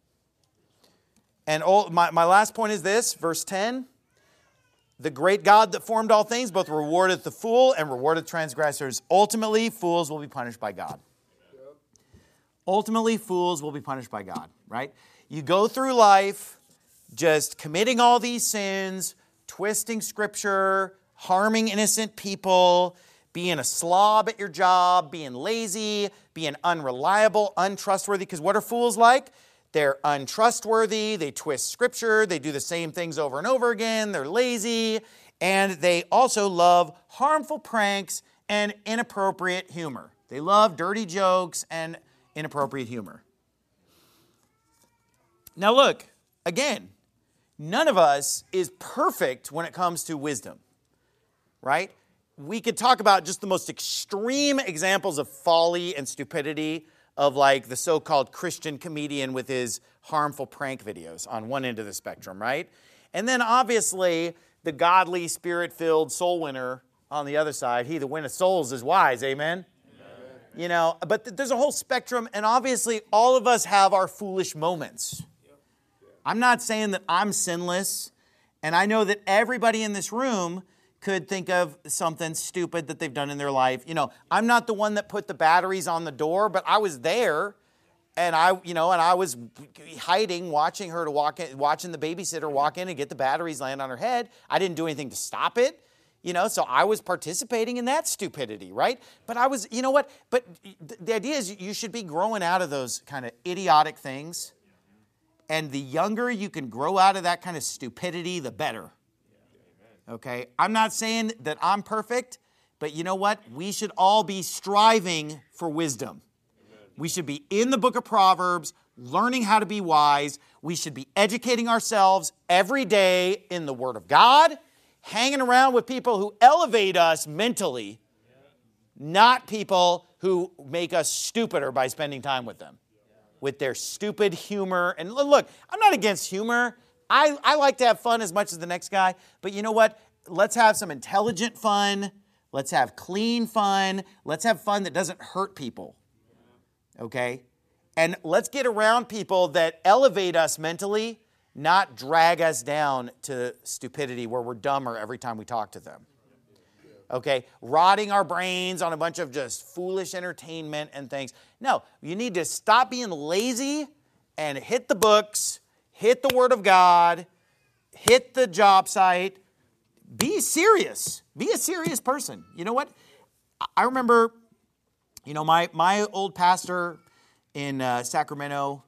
And my last point is this, verse 10. The great God that formed all things both rewardeth the fool and rewardeth transgressors. Ultimately, fools will be punished by God. Ultimately, fools will be punished by God, right? You go through life just committing all these sins, twisting Scripture, harming innocent people, being a slob at your job, being lazy, being unreliable, untrustworthy. Because what are fools like? They're untrustworthy, they twist Scripture, they do the same things over and over again, they're lazy, and they also love harmful pranks and inappropriate humor. They love dirty jokes and inappropriate humor. Now look, again, none of us is perfect when it comes to wisdom, right? We could talk about just the most extreme examples of folly and stupidity of like the so-called Christian comedian with his harmful prank videos on one end of the spectrum, right? And then obviously the godly, spirit-filled soul winner on the other side. He that winneth souls is wise, amen? You know, but there's a whole spectrum, and obviously all of us have our foolish moments. I'm not saying that I'm sinless, and I know that everybody in this room could think of something stupid that they've done in their life. You know, I'm not the one that put the batteries on the door, but I was there, and I was hiding, watching her to walk in, watching the babysitter walk in and get the batteries land on her head. I didn't do anything to stop it, you know, so I was participating in that stupidity, right? But I was, you know what? But the idea is you should be growing out of those kind of idiotic things, and the younger you can grow out of that kind of stupidity, the better. Okay, I'm not saying that I'm perfect, but you know what? We should all be striving for wisdom. We should be in the book of Proverbs, learning how to be wise. We should be educating ourselves every day in the Word of God, hanging around with people who elevate us mentally, not people who make us stupider by spending time with them, with their stupid humor. And look, I'm not against humor. I like to have fun as much as the next guy, but you know what? Let's have some intelligent fun. Let's have clean fun. Let's have fun that doesn't hurt people, okay? And let's get around people that elevate us mentally, not drag us down to stupidity where we're dumber every time we talk to them, okay? Rotting our brains on a bunch of just foolish entertainment and things. No, you need to stop being lazy and hit the books, hit the Word of God, hit the job site. Be serious. Be a serious person. You know what? I remember, you know, my old pastor in Sacramento,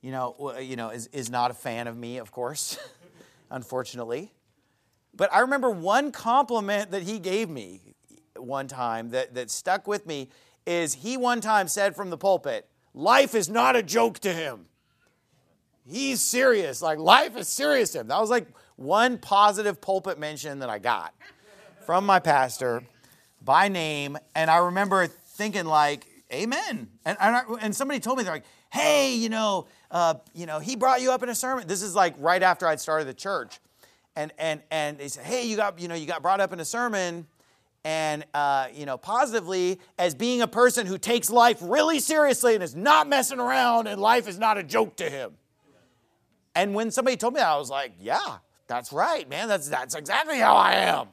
is not a fan of me, of course, unfortunately. But I remember one compliment that he gave me one time that stuck with me is he one time said from the pulpit, life is not a joke to him. he's serious. Like, life is serious to him. That was like one positive pulpit mention that I got from my pastor by name. And I remember thinking like, amen. And somebody told me, they're like, hey, he brought you up in a sermon. This is like right after I'd started the church. And they said, hey, you got brought up in a sermon. And, positively as being a person who takes life really seriously and is not messing around and life is not a joke to him. And when somebody told me that, I was like, yeah, that's right, man. That's exactly how I am.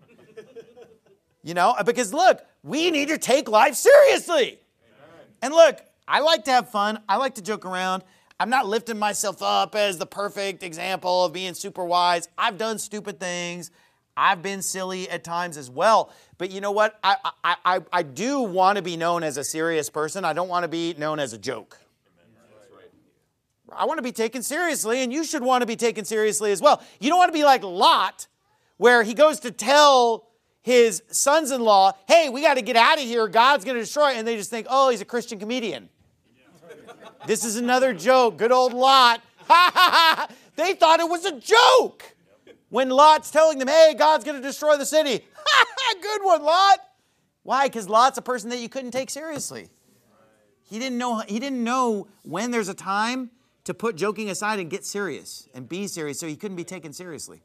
Because look, we need to take life seriously. And look, I like to have fun. I like to joke around. I'm not lifting myself up as the perfect example of being super wise. I've done stupid things. I've been silly at times as well. But you know what? I do want to be known as a serious person. I don't want to be known as a joke. I want to be taken seriously, and you should want to be taken seriously as well. You don't want to be like Lot, where he goes to tell his sons-in-law, hey, we got to get out of here. God's going to destroy it. And they just think, oh, he's a Christian comedian. This is another joke. Good old Lot. They thought it was a joke. When Lot's telling them, hey, God's going to destroy the city. Good one, Lot. Why? Because Lot's a person that you couldn't take seriously. He didn't know when there's a time to put joking aside and get serious and be serious, so he couldn't be taken seriously.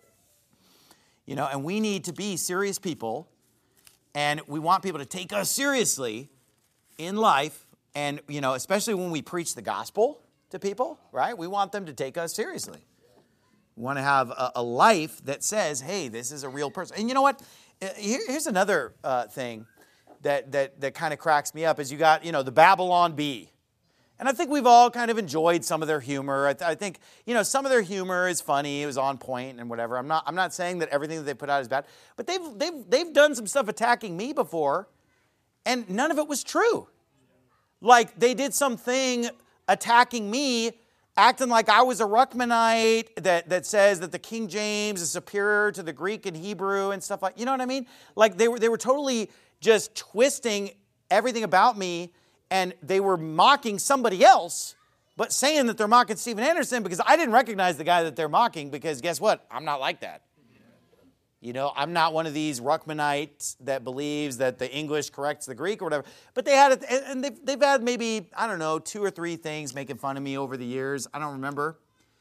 And we need to be serious people, and we want people to take us seriously in life, and, especially when we preach the gospel to people, right? We want them to take us seriously. We want to have a life that says, hey, this is a real person. And you know what? Here's another thing that kind of cracks me up is you got, the Babylon Bee. And I think we've all kind of enjoyed some of their humor. I think, some of their humor is funny. It was on point and whatever. I'm not saying that everything that they put out is bad. But they've done some stuff attacking me before, and none of it was true. Like, they did something attacking me, acting like I was a Ruckmanite that says that the King James is superior to the Greek and Hebrew and stuff like, you know what I mean? Like, they were totally just twisting everything about me, and they were mocking somebody else, but saying that they're mocking Steven Anderson because I didn't recognize the guy that they're mocking because guess what? I'm not like that. I'm not one of these Ruckmanites that believes that the English corrects the Greek or whatever. But they had it, and they've had maybe, 2 or 3 things making fun of me over the years. I don't remember.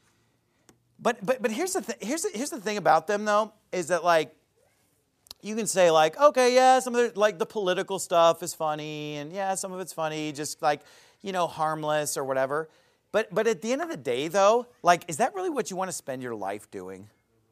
But here's the thing about them though, is that like you can say like, okay, yeah, some of their like the political stuff is funny, and yeah, some of it's funny, just like harmless or whatever. But at the end of the day though, like, is that really what you want to spend your life doing?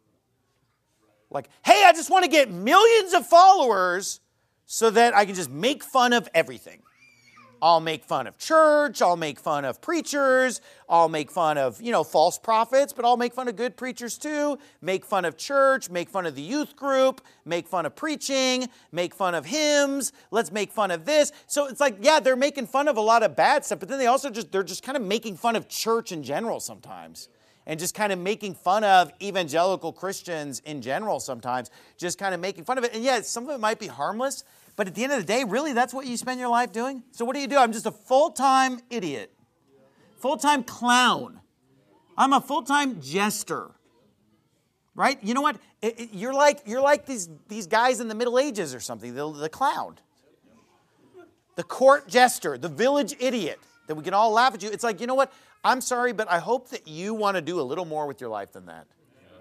Like, hey, I just want to get millions of followers so that I can just make fun of everything. I'll make fun of church. I'll make fun of preachers. I'll make fun of, false prophets, but I'll make fun of good preachers too. Make fun of church, make fun of the youth group, make fun of preaching, make fun of hymns. Let's make fun of this. So it's like, yeah, they're making fun of a lot of bad stuff, but then they're just kind of making fun of church in general sometimes. And just kind of making fun of evangelical Christians in general sometimes. Just kind of making fun of it. And yeah, some of it might be harmless. But at the end of the day, really, that's what you spend your life doing? So what do? I'm just a full-time idiot. Full-time clown. I'm a full-time jester. Right? You know what? You're like these guys in the Middle Ages or something. The clown. The court jester. The village idiot. That we can all laugh at you. It's like, you know what? I'm sorry, but I hope that you want to do a little more with your life than that.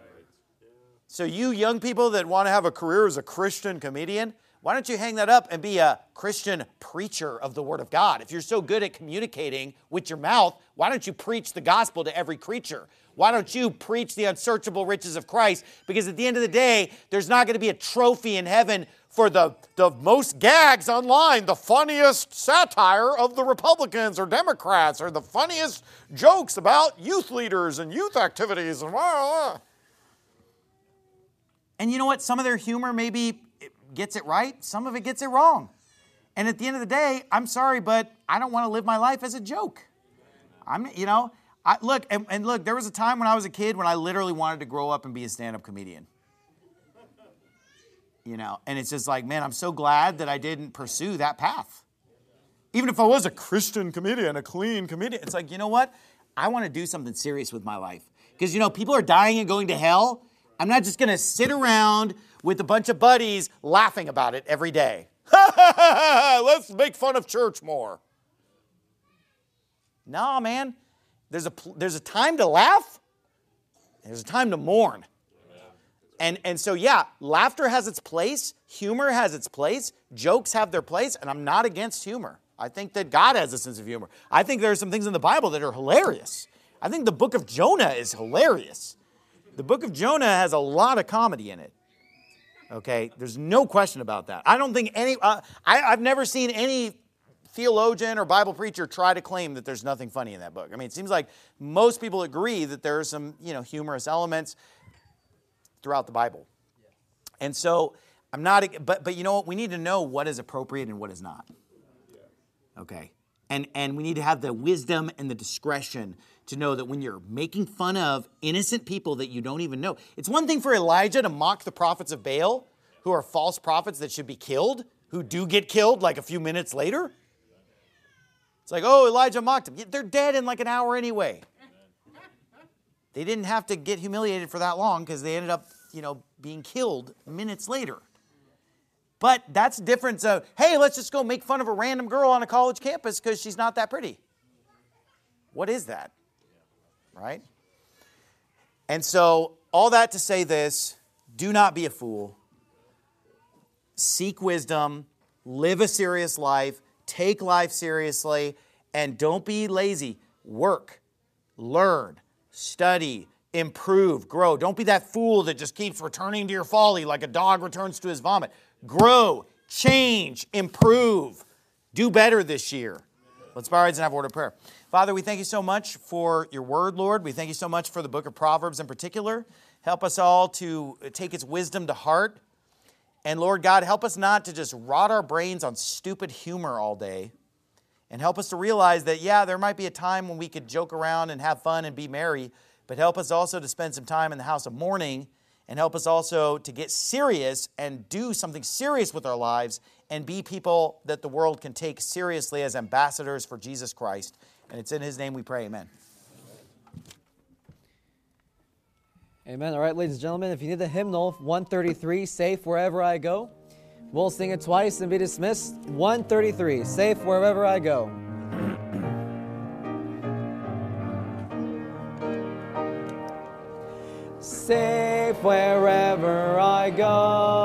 So you young people that want to have a career as a Christian comedian, why don't you hang that up and be a Christian preacher of the Word of God? If you're so good at communicating with your mouth, why don't you preach the gospel to every creature? Why don't you preach the unsearchable riches of Christ? Because at the end of the day, there's not going to be a trophy in heaven for the most gags online, the funniest satire of the Republicans or Democrats, or the funniest jokes about youth leaders and youth activities. And you know what? Some of their humor maybe gets it right. Some of it gets it wrong. And at the end of the day, I'm sorry, but I don't want to live my life as a joke. Look, there was a time when I was a kid when I literally wanted to grow up and be a stand-up comedian. And it's just like, man, I'm so glad that I didn't pursue that path. Even if I was a Christian comedian, a clean comedian, it's like, you know what? I want to do something serious with my life. Because, people are dying and going to hell. I'm not just going to sit around with a bunch of buddies laughing about it every day. Let's make fun of church more. No, man. There's a time to laugh. There's a time to mourn. And so, yeah, laughter has its place. Humor has its place. Jokes have their place. And I'm not against humor. I think that God has a sense of humor. I think there are some things in the Bible that are hilarious. I think the book of Jonah is hilarious. The book of Jonah has a lot of comedy in it. Okay, there's no question about that. I don't think I've never seen any theologian or Bible preacher try to claim that there's nothing funny in that book. I mean, it seems like most people agree that there are some, humorous elements throughout the Bible. And so I'm not, but you know what? We need to know what is appropriate and what is not. Okay. And we need to have the wisdom and the discretion to know that when you're making fun of innocent people that you don't even know. It's one thing for Elijah to mock the prophets of Baal, who are false prophets that should be killed, who do get killed like a few minutes later. It's like, oh, Elijah mocked them. They're dead in like an hour anyway. They didn't have to get humiliated for that long because they ended up, being killed minutes later. But that's the difference of, hey, let's just go make fun of a random girl on a college campus because she's not that pretty. What is that? Right? And so, all that to say this, do not be a fool. Seek wisdom, live a serious life, take life seriously, and don't be lazy. Work, learn, study, improve, grow. Don't be that fool that just keeps returning to your folly like a dog returns to his vomit. Grow, change, improve. Do better this year. Let's bow our heads and have a word of prayer. Father, we thank you so much for your word, Lord. We thank you so much for the book of Proverbs in particular. Help us all to take its wisdom to heart. And Lord God, help us not to just rot our brains on stupid humor all day. And help us to realize that, yeah, there might be a time when we could joke around and have fun and be merry, but help us also to spend some time in the house of mourning. And help us also to get serious and do something serious with our lives and be people that the world can take seriously as ambassadors for Jesus Christ. And it's in His name we pray, amen. Amen. All right, ladies and gentlemen, if you need the hymnal, 133, Safe Wherever I Go. We'll sing it twice and be dismissed. 133, Safe Wherever I Go. Safe wherever I go.